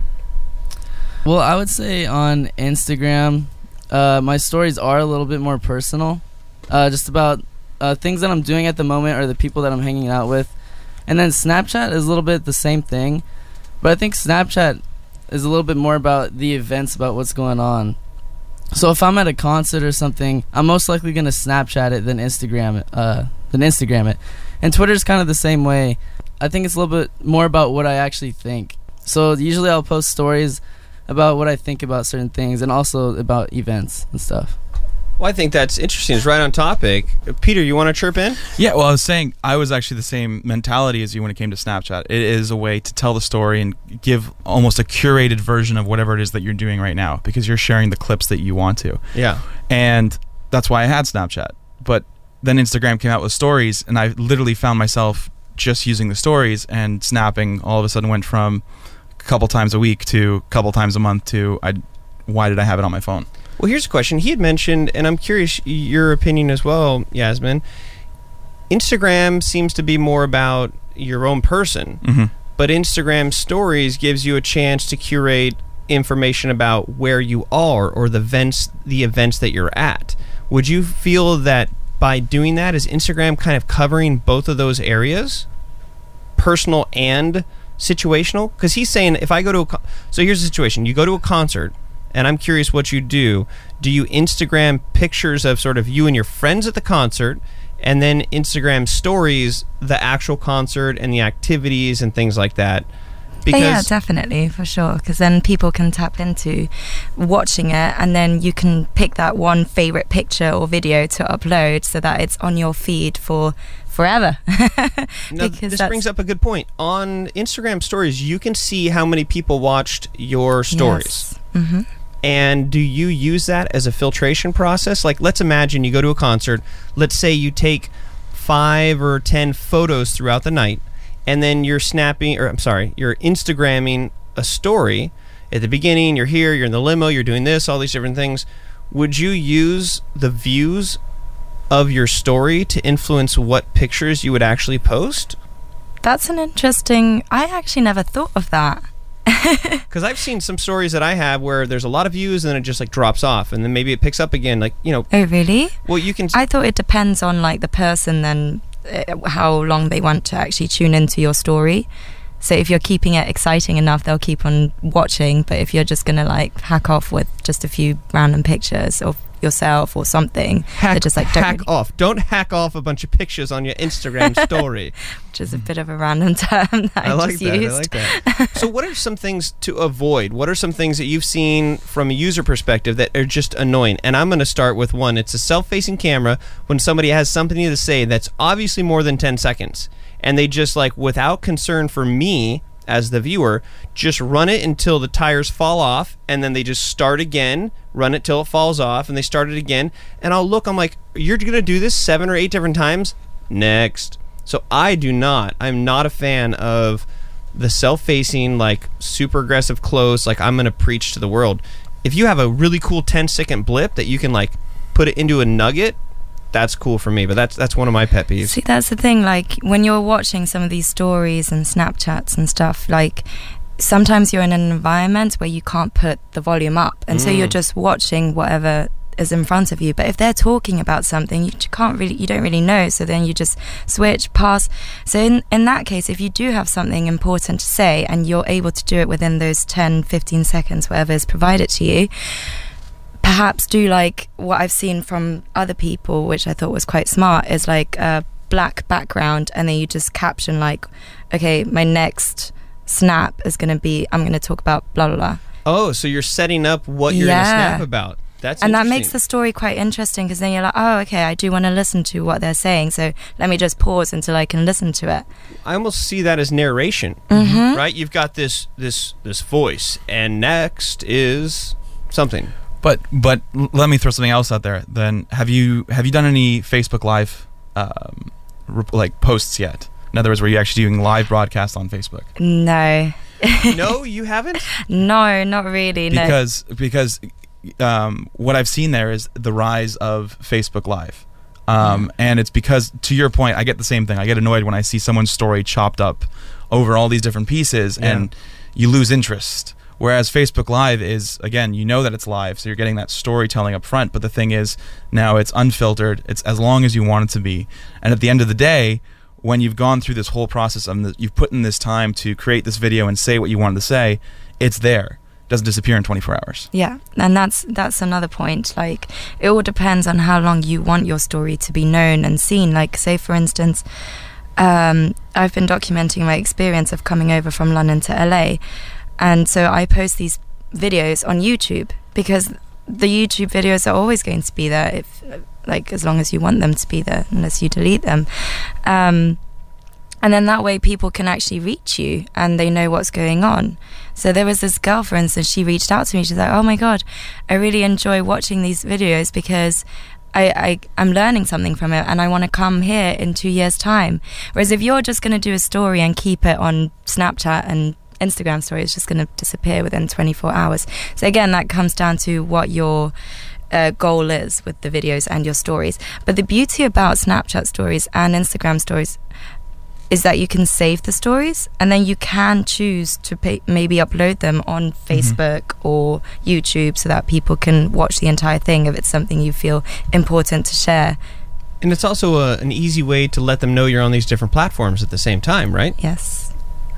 [SPEAKER 8] Well, I would say on Instagram, uh, my stories are a little bit more personal, uh, just about uh, things that I'm doing at the moment or the people that I'm hanging out with. And then Snapchat is a little bit the same thing, but I think Snapchat is a little bit more about the events, about what's going on. So if I'm at a concert or something, I'm most likely going to Snapchat it than Instagram it, uh, than Instagram it. And Twitter's kind of the same way. I think it's a little bit more about what I actually think. So usually I'll post stories about what I think about certain things and also about events and stuff.
[SPEAKER 1] Well, I think that's interesting. It's right on topic. Peter, you want to chirp in?
[SPEAKER 4] Yeah, well, I was saying I was actually the same mentality as you when it came to Snapchat. It is a way to tell the story and give almost a curated version of whatever it is that you're doing right now, because you're sharing the clips that you want to.
[SPEAKER 1] Yeah.
[SPEAKER 4] And that's why I had Snapchat. But then Instagram came out with stories, and I literally found myself just using the stories, and snapping all of a sudden went from a couple times a week to a couple times a month to I, why did I have it on my phone?
[SPEAKER 1] Well, here's a question. He had mentioned, and I'm curious your opinion as well, Yasmin. Instagram seems to be more about your own person, mm-hmm. but Instagram stories gives you a chance to curate information about where you are or the events, the events that you're at. Would you feel that by doing that, is Instagram kind of covering both of those areas, personal and situational? Because he's saying if I go to a, so here's the situation: you go to a concert. And I'm curious what you do. Do you Instagram pictures of sort of you and your friends at the concert, and then Instagram stories the actual concert and the activities and things like that?
[SPEAKER 6] Because yeah, definitely, for sure. Because then people can tap into watching it, and then you can pick that one favorite picture or video to upload so that it's on your feed for forever.
[SPEAKER 1] Now, this brings up a good point. On Instagram stories, you can see how many people watched your stories.
[SPEAKER 6] Yes. Mm-hmm.
[SPEAKER 1] And do you use that as a filtration process? Like, let's imagine you go to a concert. Let's say you take five or ten photos throughout the night, and then you're snapping, or I'm sorry, you're Instagramming a story. At the beginning, you're here, you're in the limo, you're doing this, all these different things. Would you use the views of your story to influence what pictures you would actually post?
[SPEAKER 6] That's an interesting... I actually never thought of that.
[SPEAKER 1] Because I've seen some stories that I have where there's a lot of views and then it just like drops off and then maybe it picks up again, like, you know.
[SPEAKER 6] Oh, really?
[SPEAKER 1] Well, you can...
[SPEAKER 6] I thought it depends on like the person then uh, how long they want to actually tune into your story. So if you're keeping it exciting enough, they'll keep on watching. But if you're just going to like hack off with just a few random pictures of yourself or something,
[SPEAKER 1] hack,
[SPEAKER 6] they're just like, don't
[SPEAKER 1] hack
[SPEAKER 6] really,
[SPEAKER 1] off. Don't hack off a bunch of pictures on your Instagram story.
[SPEAKER 6] which is a bit of a random term that I,
[SPEAKER 1] I like
[SPEAKER 6] just
[SPEAKER 1] that.
[SPEAKER 6] used.
[SPEAKER 1] I like that. So what are some things to avoid? What are some things that you've seen from a user perspective that are just annoying? And I'm going to start with one. It's a self-facing camera when somebody has something to say that's obviously more than ten seconds. And they just like, without concern for me as the viewer, just run it until the tires fall off, and then they just start again, run it till it falls off, and they start it again. And I'll look, I'm like, you're going to do this seven or eight different times? Next. So I do not. I'm not a fan of the self-facing, like, super aggressive close, like I'm going to preach to the world. If you have a really cool ten second blip that you can, like, put it into a nugget, that's cool for me, but that's that's one of my pet peeves.
[SPEAKER 6] See, that's the thing, like when you're watching some of these stories and Snapchats and stuff, like sometimes you're in an environment where you can't put the volume up, and mm. so you're just watching whatever is in front of you. But if they're talking about something, you can't really, you don't really know, so then you just switch, pass. So in, in that case, if you do have something important to say and you're able to do it within those ten, fifteen seconds, whatever is provided to you, perhaps do like what I've seen from other people, which I thought was quite smart, is like a black background, and then you just caption like, okay, my next snap is going to be, I'm going to talk about blah, blah, blah.
[SPEAKER 1] Oh, so you're setting up what you're
[SPEAKER 6] Yeah.
[SPEAKER 1] going to snap about. That's
[SPEAKER 6] And that
[SPEAKER 1] interesting.
[SPEAKER 6] makes the story quite interesting, because then you're like, oh, okay, I do want to listen to what they're saying, so let me just pause until I can listen to it.
[SPEAKER 1] I almost see that as narration,
[SPEAKER 6] Mm-hmm.
[SPEAKER 1] right? You've got this this this voice, and next is something.
[SPEAKER 4] But but l- let me throw something else out there. Then have you have you done any Facebook Live um, rep- like posts yet? In other words, were you actually doing live broadcasts on Facebook?
[SPEAKER 6] No.
[SPEAKER 1] No, you haven't?
[SPEAKER 6] No, not really, no.
[SPEAKER 4] Because because um, what I've seen there is the rise of Facebook Live. Um, and it's because, to your point, I get the same thing. I get annoyed when I see someone's story chopped up over all these different pieces,
[SPEAKER 1] Yeah.
[SPEAKER 4] and you lose interest. Whereas Facebook Live is, again, you know that it's live, so you're getting that storytelling up front. But the thing is, now it's unfiltered. It's as long as you want it to be. And at the end of the day, when you've gone through this whole process and the, you've put in this time to create this video and say what you wanted to say, it's there. It doesn't disappear in twenty-four hours.
[SPEAKER 6] Yeah, and that's that's another point. Like, it all depends on how long you want your story to be known and seen. Like, say for instance, um, I've been documenting my experience of coming over from London to L A, and so I post these videos on YouTube because the YouTube videos are always going to be there, if like as long as you want them to be there, unless you delete them. Um, And then that way people can actually reach you and they know what's going on. So there was this girl, for instance, she reached out to me. She's like, oh my God, I really enjoy watching these videos because I, I, I'm learning something from it and I want to come here in two years' time. Whereas if you're just going to do a story and keep it on Snapchat and Instagram story, it's just going to disappear within twenty-four hours. So again, that comes down to what your uh, goal is with the videos and your stories. But the beauty about Snapchat stories and Instagram stories is that you can save the stories and then you can choose to pay, maybe upload them on Facebook mm-hmm. or YouTube so that people can watch the entire thing if it's something you feel important to share.
[SPEAKER 1] And it's also a, an easy way to let them know you're on these different platforms at the same time, right?
[SPEAKER 6] Yes.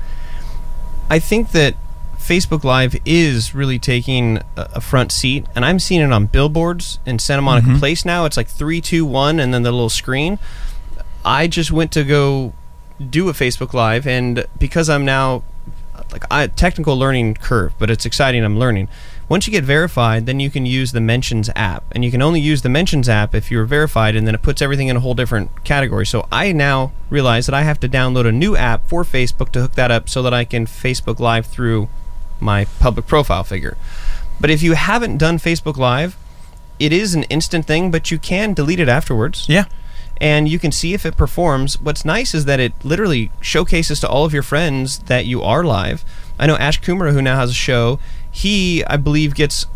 [SPEAKER 1] I think that Facebook Live is really taking a, a front seat, and I'm seeing it on billboards in Santa Monica mm-hmm. Place now. It's like three, two, one, and then the little screen. I just went to go do a Facebook Live, and because I'm now like I technical learning curve, but it's exciting, I'm learning. Once you get verified, then you can use the Mentions app, and you can only use the Mentions app if you're verified, and then it puts everything in a whole different category. So I now realize that I have to download a new app for Facebook to hook that up so that I can Facebook Live through my public profile figure. But if you haven't done Facebook Live, it is an instant thing, but you can delete it afterwards.
[SPEAKER 4] Yeah.
[SPEAKER 1] And you can see if it performs. What's nice is that it literally showcases to all of your friends that you are live. I know Ash Kumar, who now has a show, he, I believe, gets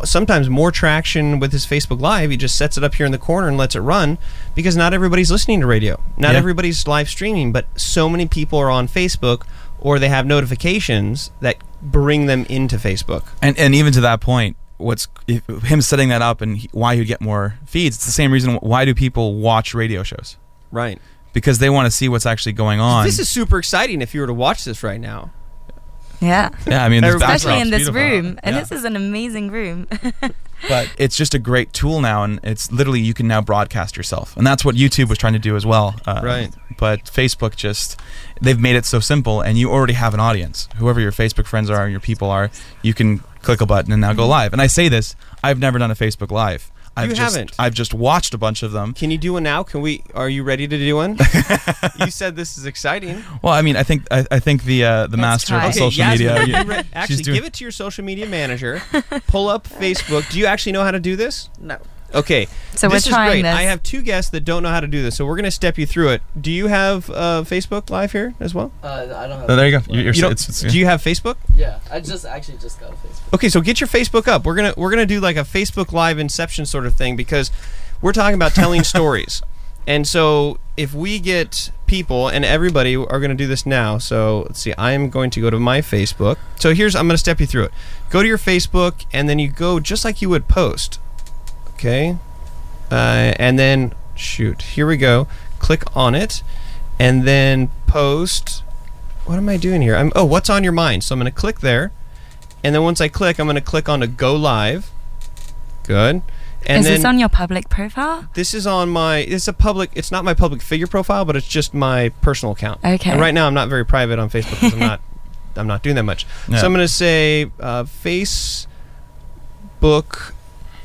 [SPEAKER 1] sometimes more traction with his Facebook Live. He just sets it up here in the corner and lets it run because not everybody's listening to radio. Not
[SPEAKER 4] Yeah.
[SPEAKER 1] everybody's live streaming, but so many people are on Facebook or they have notifications that bring them into Facebook.
[SPEAKER 4] And and even to that point, what's if, him setting that up and he, why you get more feeds? It's the same reason why do people watch radio shows?
[SPEAKER 1] Right.
[SPEAKER 4] Because they want to see what's actually going on.
[SPEAKER 1] This is super exciting if you were to watch this right now.
[SPEAKER 6] Yeah.
[SPEAKER 4] Yeah, I mean, this
[SPEAKER 6] Especially in
[SPEAKER 4] backdrop's
[SPEAKER 6] this
[SPEAKER 4] beautiful.
[SPEAKER 6] room. And
[SPEAKER 4] Yeah.
[SPEAKER 6] this is an amazing room.
[SPEAKER 4] But it's just a great tool now, and it's literally you can now broadcast yourself, and that's what YouTube was trying to do as well. Uh,
[SPEAKER 1] Right.
[SPEAKER 4] But Facebook just they've made it so simple, and you already have an audience. Whoever your Facebook friends are, your people are, you can click a button and now go live. And I say this, I've never done a Facebook Live. I've
[SPEAKER 1] You
[SPEAKER 4] just,
[SPEAKER 1] haven't?
[SPEAKER 4] I've just watched a bunch of them.
[SPEAKER 1] Can you do one now? Can we? Are you ready to do one? You said this is exciting.
[SPEAKER 4] Well, I mean, I think I, I think the uh, the
[SPEAKER 6] Let's
[SPEAKER 4] master
[SPEAKER 6] try.
[SPEAKER 4] of
[SPEAKER 6] Okay,
[SPEAKER 4] social
[SPEAKER 1] Yasmin,
[SPEAKER 4] media.
[SPEAKER 1] are you
[SPEAKER 4] you-
[SPEAKER 1] re- actually,
[SPEAKER 4] she's doing-
[SPEAKER 1] give it to your social media manager. Pull up Facebook. Do you actually know how to do this?
[SPEAKER 7] No.
[SPEAKER 1] Okay.
[SPEAKER 6] So
[SPEAKER 1] this
[SPEAKER 6] we're
[SPEAKER 1] is
[SPEAKER 6] trying
[SPEAKER 1] great.
[SPEAKER 6] this.
[SPEAKER 1] I have two guests that don't know how to do this, so we're going to step you through it. Do you have uh, Facebook Live here as well?
[SPEAKER 8] Uh, I don't have.
[SPEAKER 4] Oh, there you go. You're, you're,
[SPEAKER 1] You don't-
[SPEAKER 4] it's, it's,
[SPEAKER 1] do you have Facebook?
[SPEAKER 8] Yeah, I just actually just got a Facebook.
[SPEAKER 1] Okay, so get your Facebook up. We're gonna we're gonna do like a Facebook Live Inception sort of thing because we're talking about telling stories, and so if we get people and everybody are gonna do this now. So let's see. I am going to go to my Facebook. So here's I'm gonna step you through it. Go to your Facebook and then you go just like you would post. Okay, uh, and then shoot. Here we go. Click on it, and then post. What am I doing here? I'm oh, what's on your mind? So I'm gonna click there. And then once I click, I'm going to click on to go live. Good. And
[SPEAKER 6] is
[SPEAKER 1] then
[SPEAKER 6] this on your public profile?
[SPEAKER 1] this is on my. It's a public. It's not my public figure profile, but it's just my personal account.
[SPEAKER 6] Okay.
[SPEAKER 1] And right now, I'm not very private on Facebook because I'm not. I'm not doing that much.
[SPEAKER 4] Yeah.
[SPEAKER 1] So I'm going to say uh, Facebook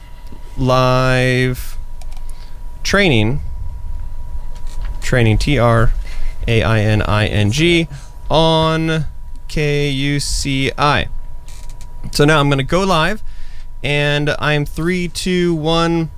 [SPEAKER 1] Live training. Training. T R A I N I N G on K U C I. So now I'm going to go live, and I'm three, two, one.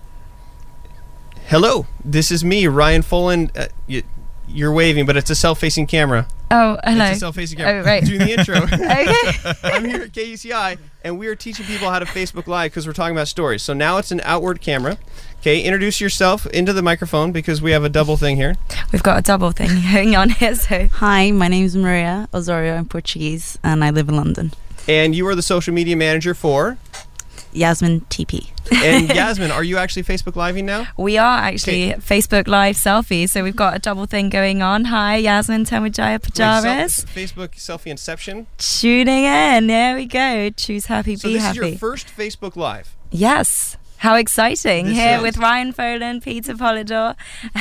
[SPEAKER 1] Hello, this is me, Ryan Folan. Uh, you, you're waving, but it's a self-facing camera.
[SPEAKER 6] Oh, hello.
[SPEAKER 1] It's a self-facing camera.
[SPEAKER 6] Oh, right.
[SPEAKER 1] Doing the intro.
[SPEAKER 6] Okay.
[SPEAKER 1] I'm here at K U C I, and we are teaching people how to Facebook Live because we're talking about stories. So now it's an outward camera. Okay, introduce yourself into the microphone because we have a double thing here.
[SPEAKER 6] We've got a double thing going on here. So
[SPEAKER 7] Hi, my name is Maria Osorio. I'm Portuguese and I live in London.
[SPEAKER 1] And you are the social media manager for.
[SPEAKER 7] Yasmin T P.
[SPEAKER 1] And Yasmin, are you actually Facebook Living now?
[SPEAKER 6] we are actually Facebook Live selfies. So we've got a double thing going on. Hi, Yasmin Temujaya
[SPEAKER 1] Wait,
[SPEAKER 6] Pajaris.
[SPEAKER 1] self- Facebook selfie inception.
[SPEAKER 6] Tuning in. There we go. Choose happy,
[SPEAKER 1] So
[SPEAKER 6] be
[SPEAKER 1] this
[SPEAKER 6] happy.
[SPEAKER 1] is your first Facebook Live.
[SPEAKER 6] Yes. How exciting.
[SPEAKER 1] This
[SPEAKER 6] Here
[SPEAKER 1] is.
[SPEAKER 6] with Ryan Folan, Peter Polidor.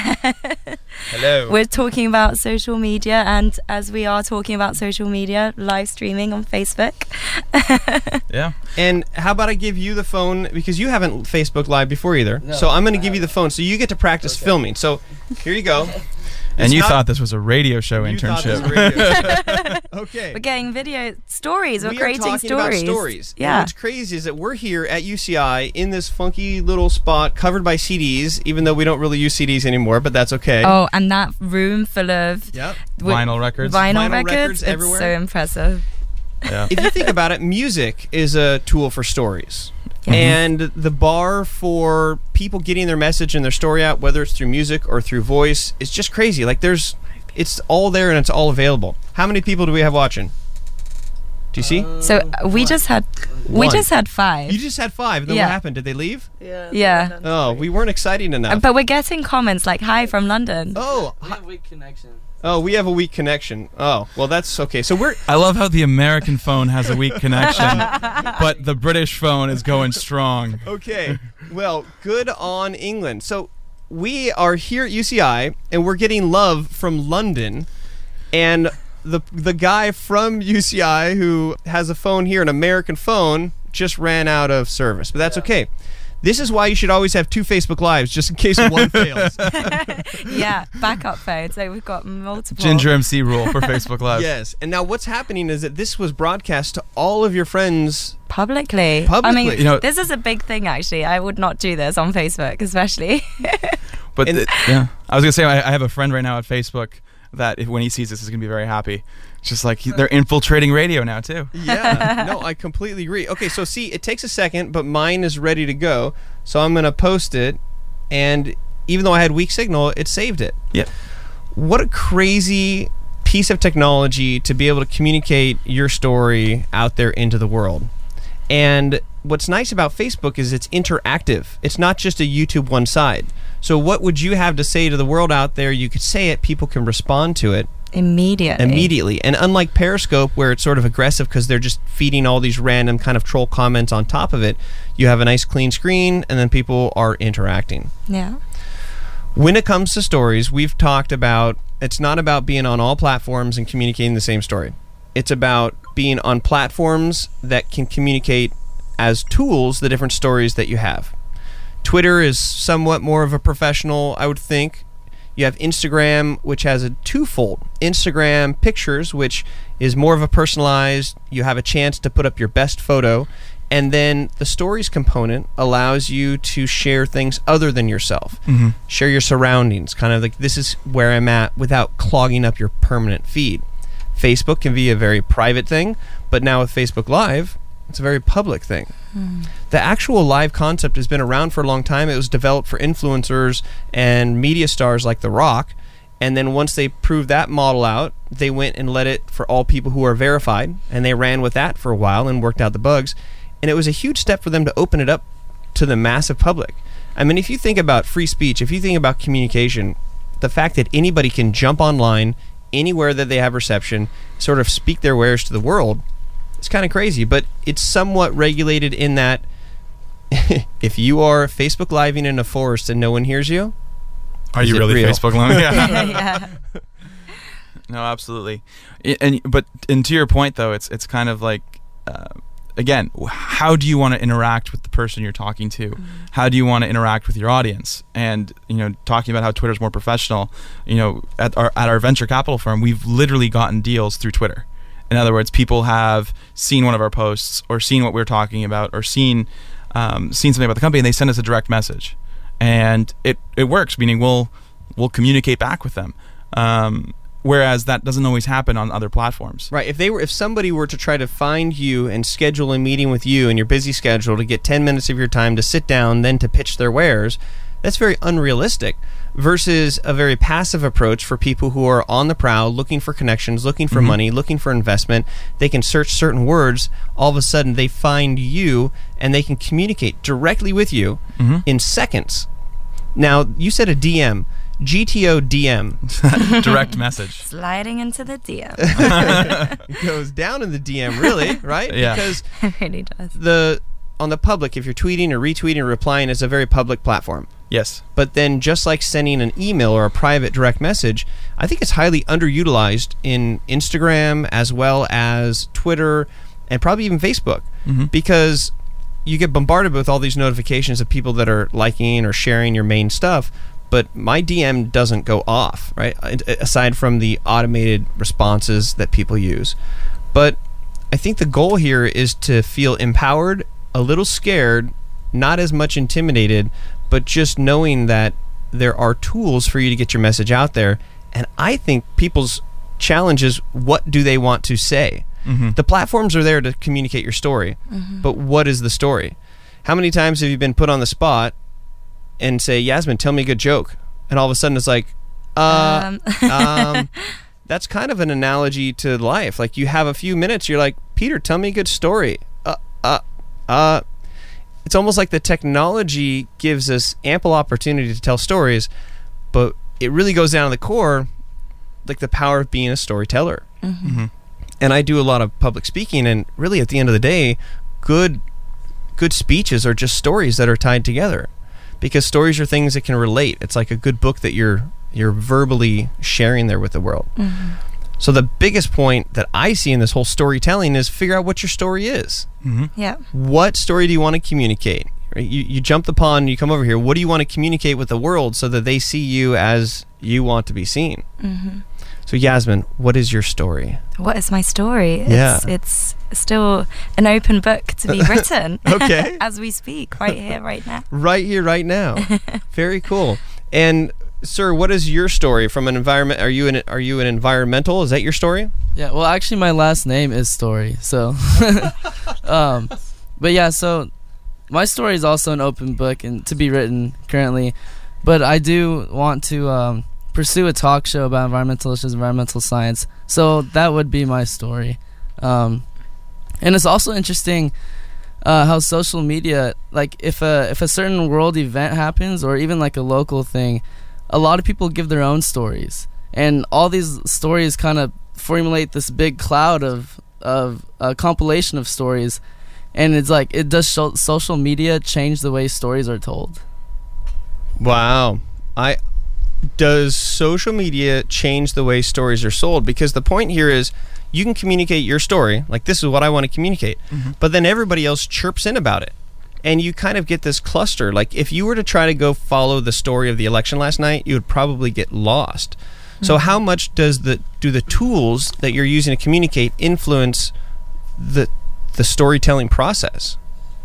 [SPEAKER 4] Hello.
[SPEAKER 6] We're talking about social media, and as we are talking about social media, live streaming on Facebook.
[SPEAKER 4] Yeah.
[SPEAKER 1] And how about I give you the phone because you haven't Facebook Live before either.
[SPEAKER 8] No,
[SPEAKER 1] so I'm going to
[SPEAKER 8] I
[SPEAKER 1] give you the phone so you get to practice
[SPEAKER 8] Okay.
[SPEAKER 1] filming. So here you go.
[SPEAKER 4] And
[SPEAKER 1] It's
[SPEAKER 4] you
[SPEAKER 1] not-
[SPEAKER 4] thought this was a radio show
[SPEAKER 1] You thought this
[SPEAKER 4] internship.
[SPEAKER 1] was radio. Okay.
[SPEAKER 6] We're getting video stories. We're
[SPEAKER 1] we are
[SPEAKER 6] creating
[SPEAKER 1] talking
[SPEAKER 6] stories.
[SPEAKER 1] about stories. And
[SPEAKER 6] Yeah.
[SPEAKER 1] what's crazy is that we're here at U C I in this funky little spot covered by C Ds, even though we don't really use C Ds anymore, but that's okay.
[SPEAKER 6] Oh, and that room full of
[SPEAKER 1] Yep.
[SPEAKER 6] wi-
[SPEAKER 4] Vinyl records.
[SPEAKER 6] Vinyl,
[SPEAKER 1] Vinyl
[SPEAKER 6] records.
[SPEAKER 1] records
[SPEAKER 6] It's
[SPEAKER 1] everywhere.
[SPEAKER 6] so impressive.
[SPEAKER 4] Yeah.
[SPEAKER 1] If you think about it, music is a tool for stories. And the bar for people getting their message and their story out, whether it's through music or through voice, is just crazy. Like there's, it's all there and it's all available. How many people do we have watching? Do you see?
[SPEAKER 6] So uh, we just had we
[SPEAKER 1] One.
[SPEAKER 6] just had five.
[SPEAKER 1] You just had five. And then
[SPEAKER 6] Yeah.
[SPEAKER 1] what happened? Did they leave?
[SPEAKER 7] Yeah.
[SPEAKER 6] Yeah.
[SPEAKER 1] Oh, we weren't exciting
[SPEAKER 6] Uh,
[SPEAKER 1] enough.
[SPEAKER 6] but we're getting comments like "Hi from London."
[SPEAKER 1] Oh,
[SPEAKER 8] We have weak connection.
[SPEAKER 1] oh, we have a weak connection. Oh, well, that's okay. So we're
[SPEAKER 4] I love how the American phone has a weak connection, but the British phone is going strong.
[SPEAKER 1] okay. Well, good on England. So we are here at U C I, and we're getting love from London, and the the guy from U C I who has a phone here, an American phone, just ran out of service. But that's
[SPEAKER 8] Yeah.
[SPEAKER 1] okay. This is why you should always have two Facebook Lives, just in case one fails.
[SPEAKER 6] Yeah, backup phone. So we've got multiple.
[SPEAKER 4] Ginger M C rule for Facebook Live.
[SPEAKER 1] Yes. And now what's happening is that this was broadcast to all of your friends.
[SPEAKER 6] Publicly. I
[SPEAKER 1] Publicly.
[SPEAKER 6] mean,
[SPEAKER 4] You know-
[SPEAKER 6] this is a big thing. Actually, I would not do this on Facebook, especially.
[SPEAKER 4] But
[SPEAKER 1] And-
[SPEAKER 4] th- yeah, I was gonna say I, I have a friend right now at Facebook. that if, when he sees this, he's gonna be very happy. It's just like he, they're infiltrating radio now too.
[SPEAKER 1] Yeah, no, I completely agree. Okay, so see, it takes a second, but mine is ready to go. So I'm gonna post it, and even though I had weak signal, it saved it.
[SPEAKER 4] Yep.
[SPEAKER 1] What a crazy piece of technology to be able to communicate your story out there into the world. And what's nice about Facebook is it's interactive. It's not just a YouTube one side. So what would you have to say to the world out there? You could say it, people can respond to it
[SPEAKER 6] Immediately.
[SPEAKER 1] immediately. And unlike Periscope, where it's sort of aggressive because they're just feeding all these random kind of troll comments on top of it, you have a nice clean screen and then people are interacting.
[SPEAKER 6] Yeah.
[SPEAKER 1] When it comes to stories, we've talked about it's not about being on all platforms and communicating the same story. It's about being on platforms that can communicate as tools the different stories that you have. Twitter is somewhat more of a professional, I would think. You have Instagram, which has a twofold. Instagram pictures, which is more of a personalized, you have a chance to put up your best photo. And then the stories component allows you to share things other than yourself.
[SPEAKER 4] Mm-hmm.
[SPEAKER 1] Share your surroundings, kind of like this is where I'm at without clogging up your permanent feed. Facebook can be a very private thing, but now with Facebook Live, it's a very public thing.
[SPEAKER 6] Mm.
[SPEAKER 1] The actual live concept has been around for a long time. It was developed for influencers and media stars like The Rock. And then once they proved that model out, they went and let it for all people who are verified. And they ran with that for a while and worked out the bugs. And it was a huge step for them to open it up to the massive public. I mean, if you think about free speech, if you think about communication, the fact that anybody can jump online anywhere that they have reception, sort of speak their wares to the world, it's kind of crazy. But it's somewhat regulated in that if you are Facebook Living in a forest and no one hears you,
[SPEAKER 4] Are
[SPEAKER 1] is
[SPEAKER 4] you
[SPEAKER 1] it
[SPEAKER 4] really
[SPEAKER 1] real?
[SPEAKER 4] Facebook Live? Yeah.
[SPEAKER 6] Yeah.
[SPEAKER 4] No, absolutely. I- And but and to your point though, it's it's kind of like uh, again, how do you want to interact with the person you're talking to? Mm-hmm. How do you want to interact with your audience? And you know, talking about how Twitter's more professional, you know, at our at our venture capital firm, we've literally gotten deals through Twitter. In other words, people have seen one of our posts or seen what we're talking about or seen um, seen something about the company, and they send us a direct message, and it it works. Meaning we'll we'll communicate back with them. Um, Whereas that doesn't always happen on other platforms.
[SPEAKER 1] right? If they were, if somebody were to try to find you and schedule a meeting with you in your busy schedule to get ten minutes of your time to sit down, then to pitch their wares, that's very unrealistic. Versus a very passive approach for people who are on the prowl, looking for connections, looking for
[SPEAKER 4] Mhm.
[SPEAKER 1] money, looking for investment. They can search certain words. All of a sudden, they find you, and they can communicate directly with you
[SPEAKER 4] Mhm.
[SPEAKER 1] in seconds. Now, you said a D M. G T O D M.
[SPEAKER 4] Direct message.
[SPEAKER 6] Sliding into the D M.
[SPEAKER 1] It goes down in the D M, really, right?
[SPEAKER 4] Yeah.
[SPEAKER 1] Because
[SPEAKER 6] It really does.
[SPEAKER 1] the on the public, if you're tweeting or retweeting or replying, it's a very public platform.
[SPEAKER 4] Yes.
[SPEAKER 1] But then just like sending an email or a private direct message, I think it's highly underutilized in Instagram as well as Twitter and probably even Facebook,
[SPEAKER 4] Mm-hmm.
[SPEAKER 1] because you get bombarded with all these notifications of people that are liking or sharing your main stuff, but my D M doesn't go off, right? Aside from the automated responses that people use. But I think the goal here is to feel empowered, a little scared, not as much intimidated, but just knowing that there are tools for you to get your message out there. And I think people's challenge is, what do they want to say?
[SPEAKER 4] Mm-hmm.
[SPEAKER 1] The platforms are there to communicate your story,
[SPEAKER 6] Mm-hmm.
[SPEAKER 1] but what is the story? How many times have you been put on the spot and say, Yasmin, tell me a good joke? And all of a sudden it's like, uh,
[SPEAKER 6] Um.
[SPEAKER 1] um, that's kind of an analogy to life. Like, you have a few minutes, you're like, Peter, tell me a good story. Uh, uh, uh. It's almost like the technology gives us ample opportunity to tell stories, but it really goes down to the core, like the power of being a storyteller.
[SPEAKER 6] Mm-hmm.
[SPEAKER 4] Mm-hmm.
[SPEAKER 1] And I do a lot of public speaking, and really at the end of the day, good good speeches are just stories that are tied together, because stories are things that can relate. It's like a good book that you're you're verbally sharing there with the world.
[SPEAKER 6] Mm-hmm.
[SPEAKER 1] So the biggest point that I see in this whole storytelling is figure out what your story is.
[SPEAKER 4] Mm-hmm.
[SPEAKER 6] Yeah.
[SPEAKER 1] What story do you want to communicate? Right? You you jump the pond, you come over here. What do you want to communicate with the world so that they see you as you want to be seen?
[SPEAKER 6] Mm-hmm.
[SPEAKER 1] So Yasmin, what is your story?
[SPEAKER 6] What is my story?
[SPEAKER 1] Yeah.
[SPEAKER 6] It's, it's still an open book to be written.
[SPEAKER 1] Okay.
[SPEAKER 6] As we speak, right here, right now.
[SPEAKER 1] Right here, right now. Very cool. And sir, what is your story from an environment? Are you an are you an environmental? Is that your story?
[SPEAKER 8] Yeah, well, actually, my last name is Story, so. um, but yeah, so my story is also an open book and to be written currently, but I do want to um, pursue a talk show about environmental issues, environmental science. So that would be my story, um, and it's also interesting uh, how social media, like if a if a certain world event happens or even like a local thing, a lot of people give their own stories, and all these stories kind of formulate this big cloud of of a compilation of stories, and it's like it does show, social media change the way stories are told.
[SPEAKER 1] Wow. I does social media change the way stories are sold? Because the point here is you can communicate your story, like this is what I want to communicate, mm-hmm. but then everybody else chirps in about it. And you kind of get this cluster. Like if you were to try to go follow the story of the election last night, you would probably get lost. So how much does the do the tools that you're using to communicate influence the the storytelling process?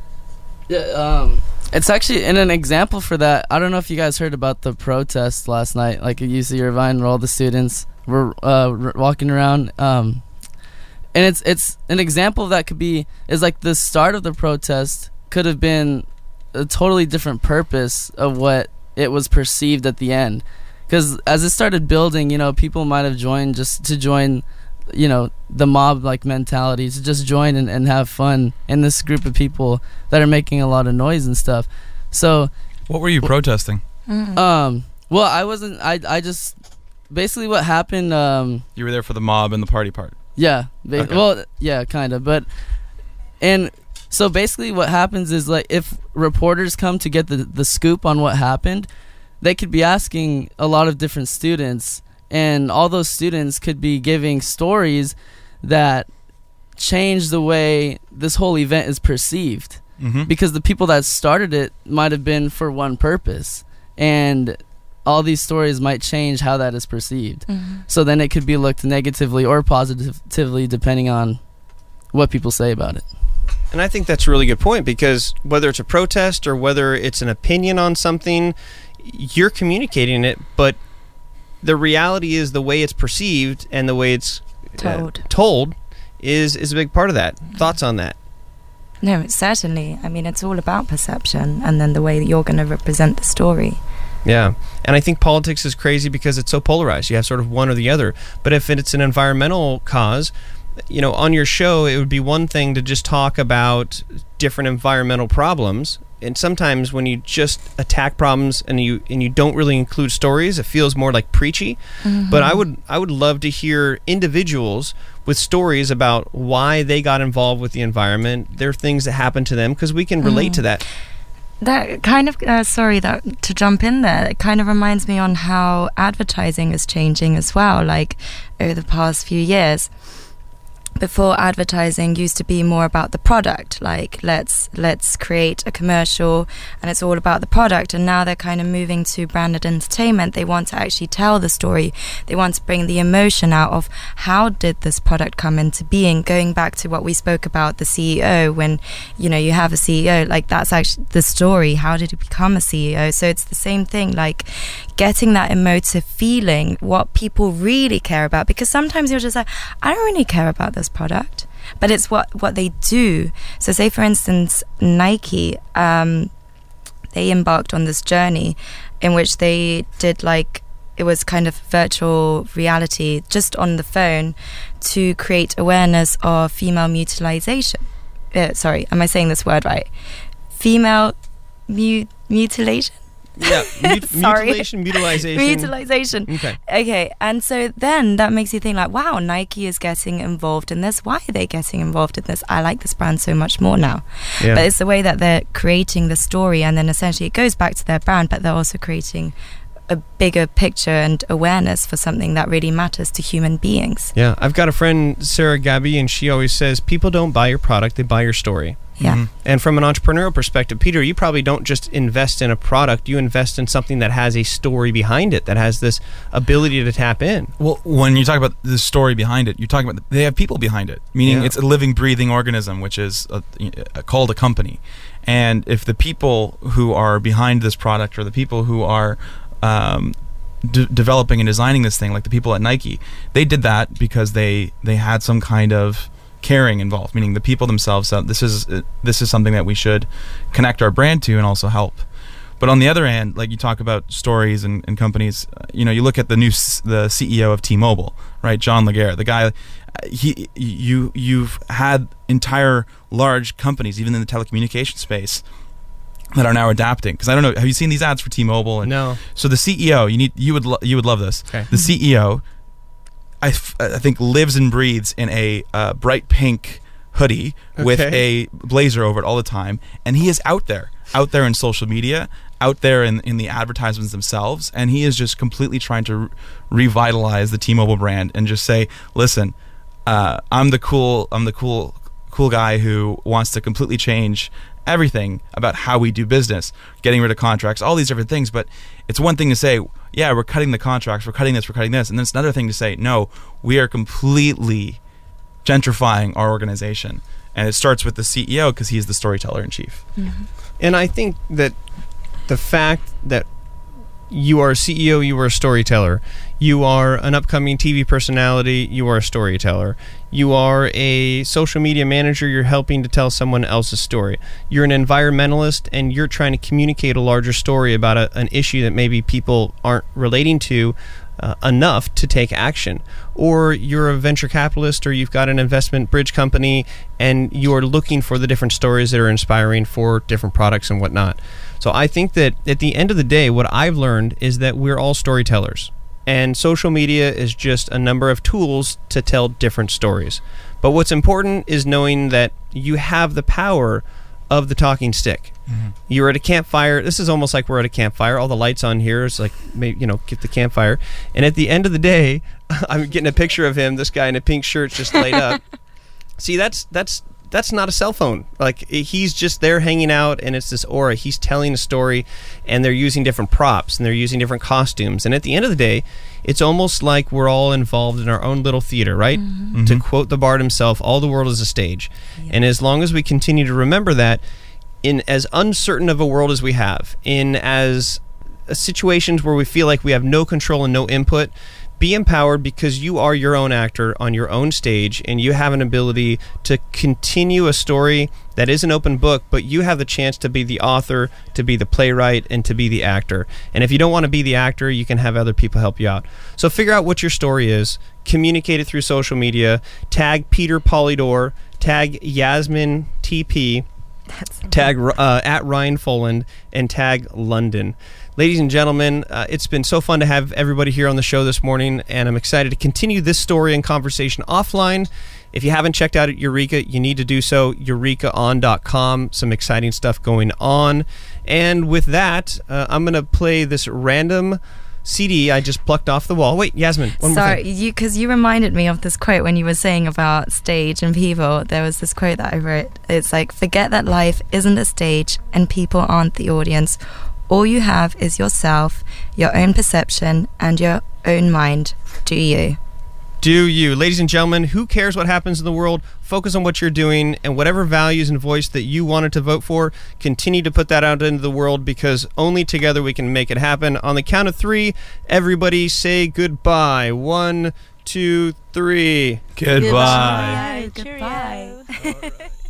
[SPEAKER 8] Yeah, um, it's actually in an example for that. I don't know if you guys heard about the protest last night, like at U C Irvine, where all the students were uh, r- walking around. Um, and it's it's an example of that could be is like the start of the protest could have been a totally different purpose of what it was perceived at the end. Because as it started building, you know, people might have joined just to join, you know, the mob-like mentality, to just join and, and have fun in this group of people that are making a lot of noise and stuff. So,
[SPEAKER 4] what were you w- protesting?
[SPEAKER 8] Mm-hmm. Um, well, I wasn't. I I just basically what happened. Um,
[SPEAKER 4] you were there for the mob and the party part.
[SPEAKER 8] Yeah. Ba- okay. Well, yeah, kind of. But and so basically, what happens is like if reporters come to get the the scoop on what happened, they could be asking a lot of different students, and all those students could be giving stories that change the way this whole event is perceived. Mm-hmm. Because the people that started it might have been for one purpose, and all these stories might change how that is perceived. Mm-hmm. So then it could be looked negatively or positively depending on what people say about it.
[SPEAKER 1] And I think that's a really good point, because whether it's a protest or whether it's an opinion on something, you're communicating it, but the reality is the way it's perceived and the way it's
[SPEAKER 6] told,
[SPEAKER 1] uh, told is, is a big part of that. Thoughts on that?
[SPEAKER 6] No, certainly. I mean, it's all about perception and then the way that you're going to represent the story.
[SPEAKER 1] Yeah. And I think politics is crazy because it's so polarized. You have sort of one or the other. But if it's an environmental cause, you know, on your show, it would be one thing to just talk about different environmental problems. And sometimes when you just attack problems and you and you don't really include stories, it feels more like preachy. Mm-hmm. But I would I would love to hear individuals with stories about why they got involved with the environment. There are things that happen to them because we can relate mm. to that.
[SPEAKER 6] That kind of, uh, sorry, that to jump in there, it kind of reminds me on how advertising is changing as well, like over the past few years. Before, advertising used to be more about the product, like let's let's create a commercial and it's all about the product, and now they're kind of moving to branded entertainment. They want to actually tell the story. They want to bring the emotion out of how did this product come into being, going back to what we spoke about, the C E O, when, you know, you have a C E O, like that's actually the story. How did he become a C E O? So it's the same thing, like getting that emotive feeling, what people really care about, because sometimes you're just like, I don't really care about this product, but it's what what they do. So say for instance Nike, um they embarked on this journey in which they did, like, it was kind of virtual reality just on the phone to create awareness of female mutilization. Uh, sorry, am I saying this word right? Female mu- mutilation?
[SPEAKER 1] Yeah, mut- mutilation, mutilization.
[SPEAKER 6] Mutilization.
[SPEAKER 1] Okay.
[SPEAKER 6] Okay, and so then that makes you think like, wow, Nike is getting involved in this. Why are they getting involved in this? I like this brand so much more now. Yeah. But it's the way that they're creating the story, and then essentially it goes back to their brand, but they're also creating a bigger picture and awareness for something that really matters to human beings.
[SPEAKER 1] Yeah, I've got a friend, Sarah Gabby, and she always says, people don't buy your product, they buy your story.
[SPEAKER 6] Yeah.
[SPEAKER 1] Mm-hmm. And from an entrepreneurial perspective, Peter, you probably don't just invest in a product, you invest in something that has a story behind it, that has this ability to tap in.
[SPEAKER 4] Well, when you talk about the story behind it, you're talking about, they have people behind it, meaning yeah. it's a living, breathing organism, which is a, a, called a company. And if the people who are behind this product, or the people who are um, d- developing and designing this thing, like the people at Nike, they did that because they they had some kind of caring involved, meaning the people themselves said this is uh, this is something that we should connect our brand to and also help. But on the other hand, like you talk about stories and, and companies, uh, you know, you look at the new s- the C E O of T-Mobile, right, John Laguerre, the guy. Uh, he you you've had entire large companies, even in the telecommunication space, that are now adapting. Because I don't know, have you seen these ads for T-Mobile? And
[SPEAKER 1] No.
[SPEAKER 4] So the C E O, you need you would lo- you would love this.
[SPEAKER 1] Okay.
[SPEAKER 4] The C E O, I, f- I think lives and breathes in a uh, bright pink hoodie with
[SPEAKER 1] Okay.
[SPEAKER 4] a blazer over it all the time, and he is out there, out there in social media, out there in in the advertisements themselves, and he is just completely trying to re- revitalize the T-Mobile brand and just say, listen, uh, I'm the cool, I'm the cool, cool guy who wants to completely change everything about how we do business, getting rid of contracts, all these different things. But it's one thing to say, yeah, we're cutting the contracts, we're cutting this, we're cutting this, and then it's another thing to say, no, we are completely gentrifying our organization. And it starts with the C E O because he's the storyteller in chief.
[SPEAKER 6] Mm-hmm.
[SPEAKER 1] And I think that the fact that you are a C E O, you are a storyteller, you are an upcoming T V personality, you are a storyteller, you are a social media manager, you're helping to tell someone else's story, you're an environmentalist, and you're trying to communicate a larger story about a, an issue that maybe people aren't relating to uh, enough to take action. Or you're a venture capitalist, or you've got an investment bridge company, and you are looking for the different stories that are inspiring for different products and whatnot. So I think that at the end of the day, what I've learned is that we're all storytellers. And social media is just a number of tools to tell different stories. But what's important is knowing that you have the power of the talking stick. Mm-hmm. You're at a campfire. This is almost like we're at a campfire. All the lights on here. It's like, maybe, you know, get the campfire. And at the end of the day, I'm getting a picture of him, this guy in a pink shirt just laid up. See, that's that's that's not a cell phone. Like, he's just there hanging out, and it's this aura. He's telling a story, and they're using different props, and they're using different costumes. And at the end of the day, it's almost like we're all involved in our own little theater, right?
[SPEAKER 6] Mm-hmm.
[SPEAKER 1] To
[SPEAKER 4] Mhm.
[SPEAKER 1] quote the Bard himself, all the world is a stage.
[SPEAKER 6] Yeah.
[SPEAKER 1] And as long as we continue to remember that, in as uncertain of a world as we have, in as uh, situations where we feel like we have no control and no input, be empowered, because you are your own actor on your own stage, and you have an ability to continue a story that is an open book, but you have the chance to be the author, to be the playwright, and to be the actor. And if you don't want to be the actor, you can have other people help you out. So figure out what your story is, communicate it through social media, tag Peter Polydor, tag Yasmin T P,
[SPEAKER 6] That's
[SPEAKER 1] tag uh, at Ryan Foland, and tag London. Ladies and gentlemen, uh, it's been so fun to have everybody here on the show this morning, and I'm excited to continue this story and conversation offline. If you haven't checked out Eureka, you need to do so. eureka on dot com. Some exciting stuff going on. And with that, uh, I'm going to play this random C D I just plucked off the wall. Wait, Yasmin, one more
[SPEAKER 6] Sorry,
[SPEAKER 1] thing.
[SPEAKER 6] you because you reminded me of this quote when you were saying about stage and people. There was this quote that I wrote. It's like, forget that life isn't a stage and people aren't the audience. All you have is yourself, your own perception, and your own mind. Do you?
[SPEAKER 1] Do you. Ladies and gentlemen, who cares what happens in the world? Focus on what you're doing, and whatever values and voice that you wanted to vote for, continue to put that out into the world, because only together we can make it happen. On the count of three, everybody say goodbye. One, two, three.
[SPEAKER 4] Goodbye.
[SPEAKER 6] Goodbye.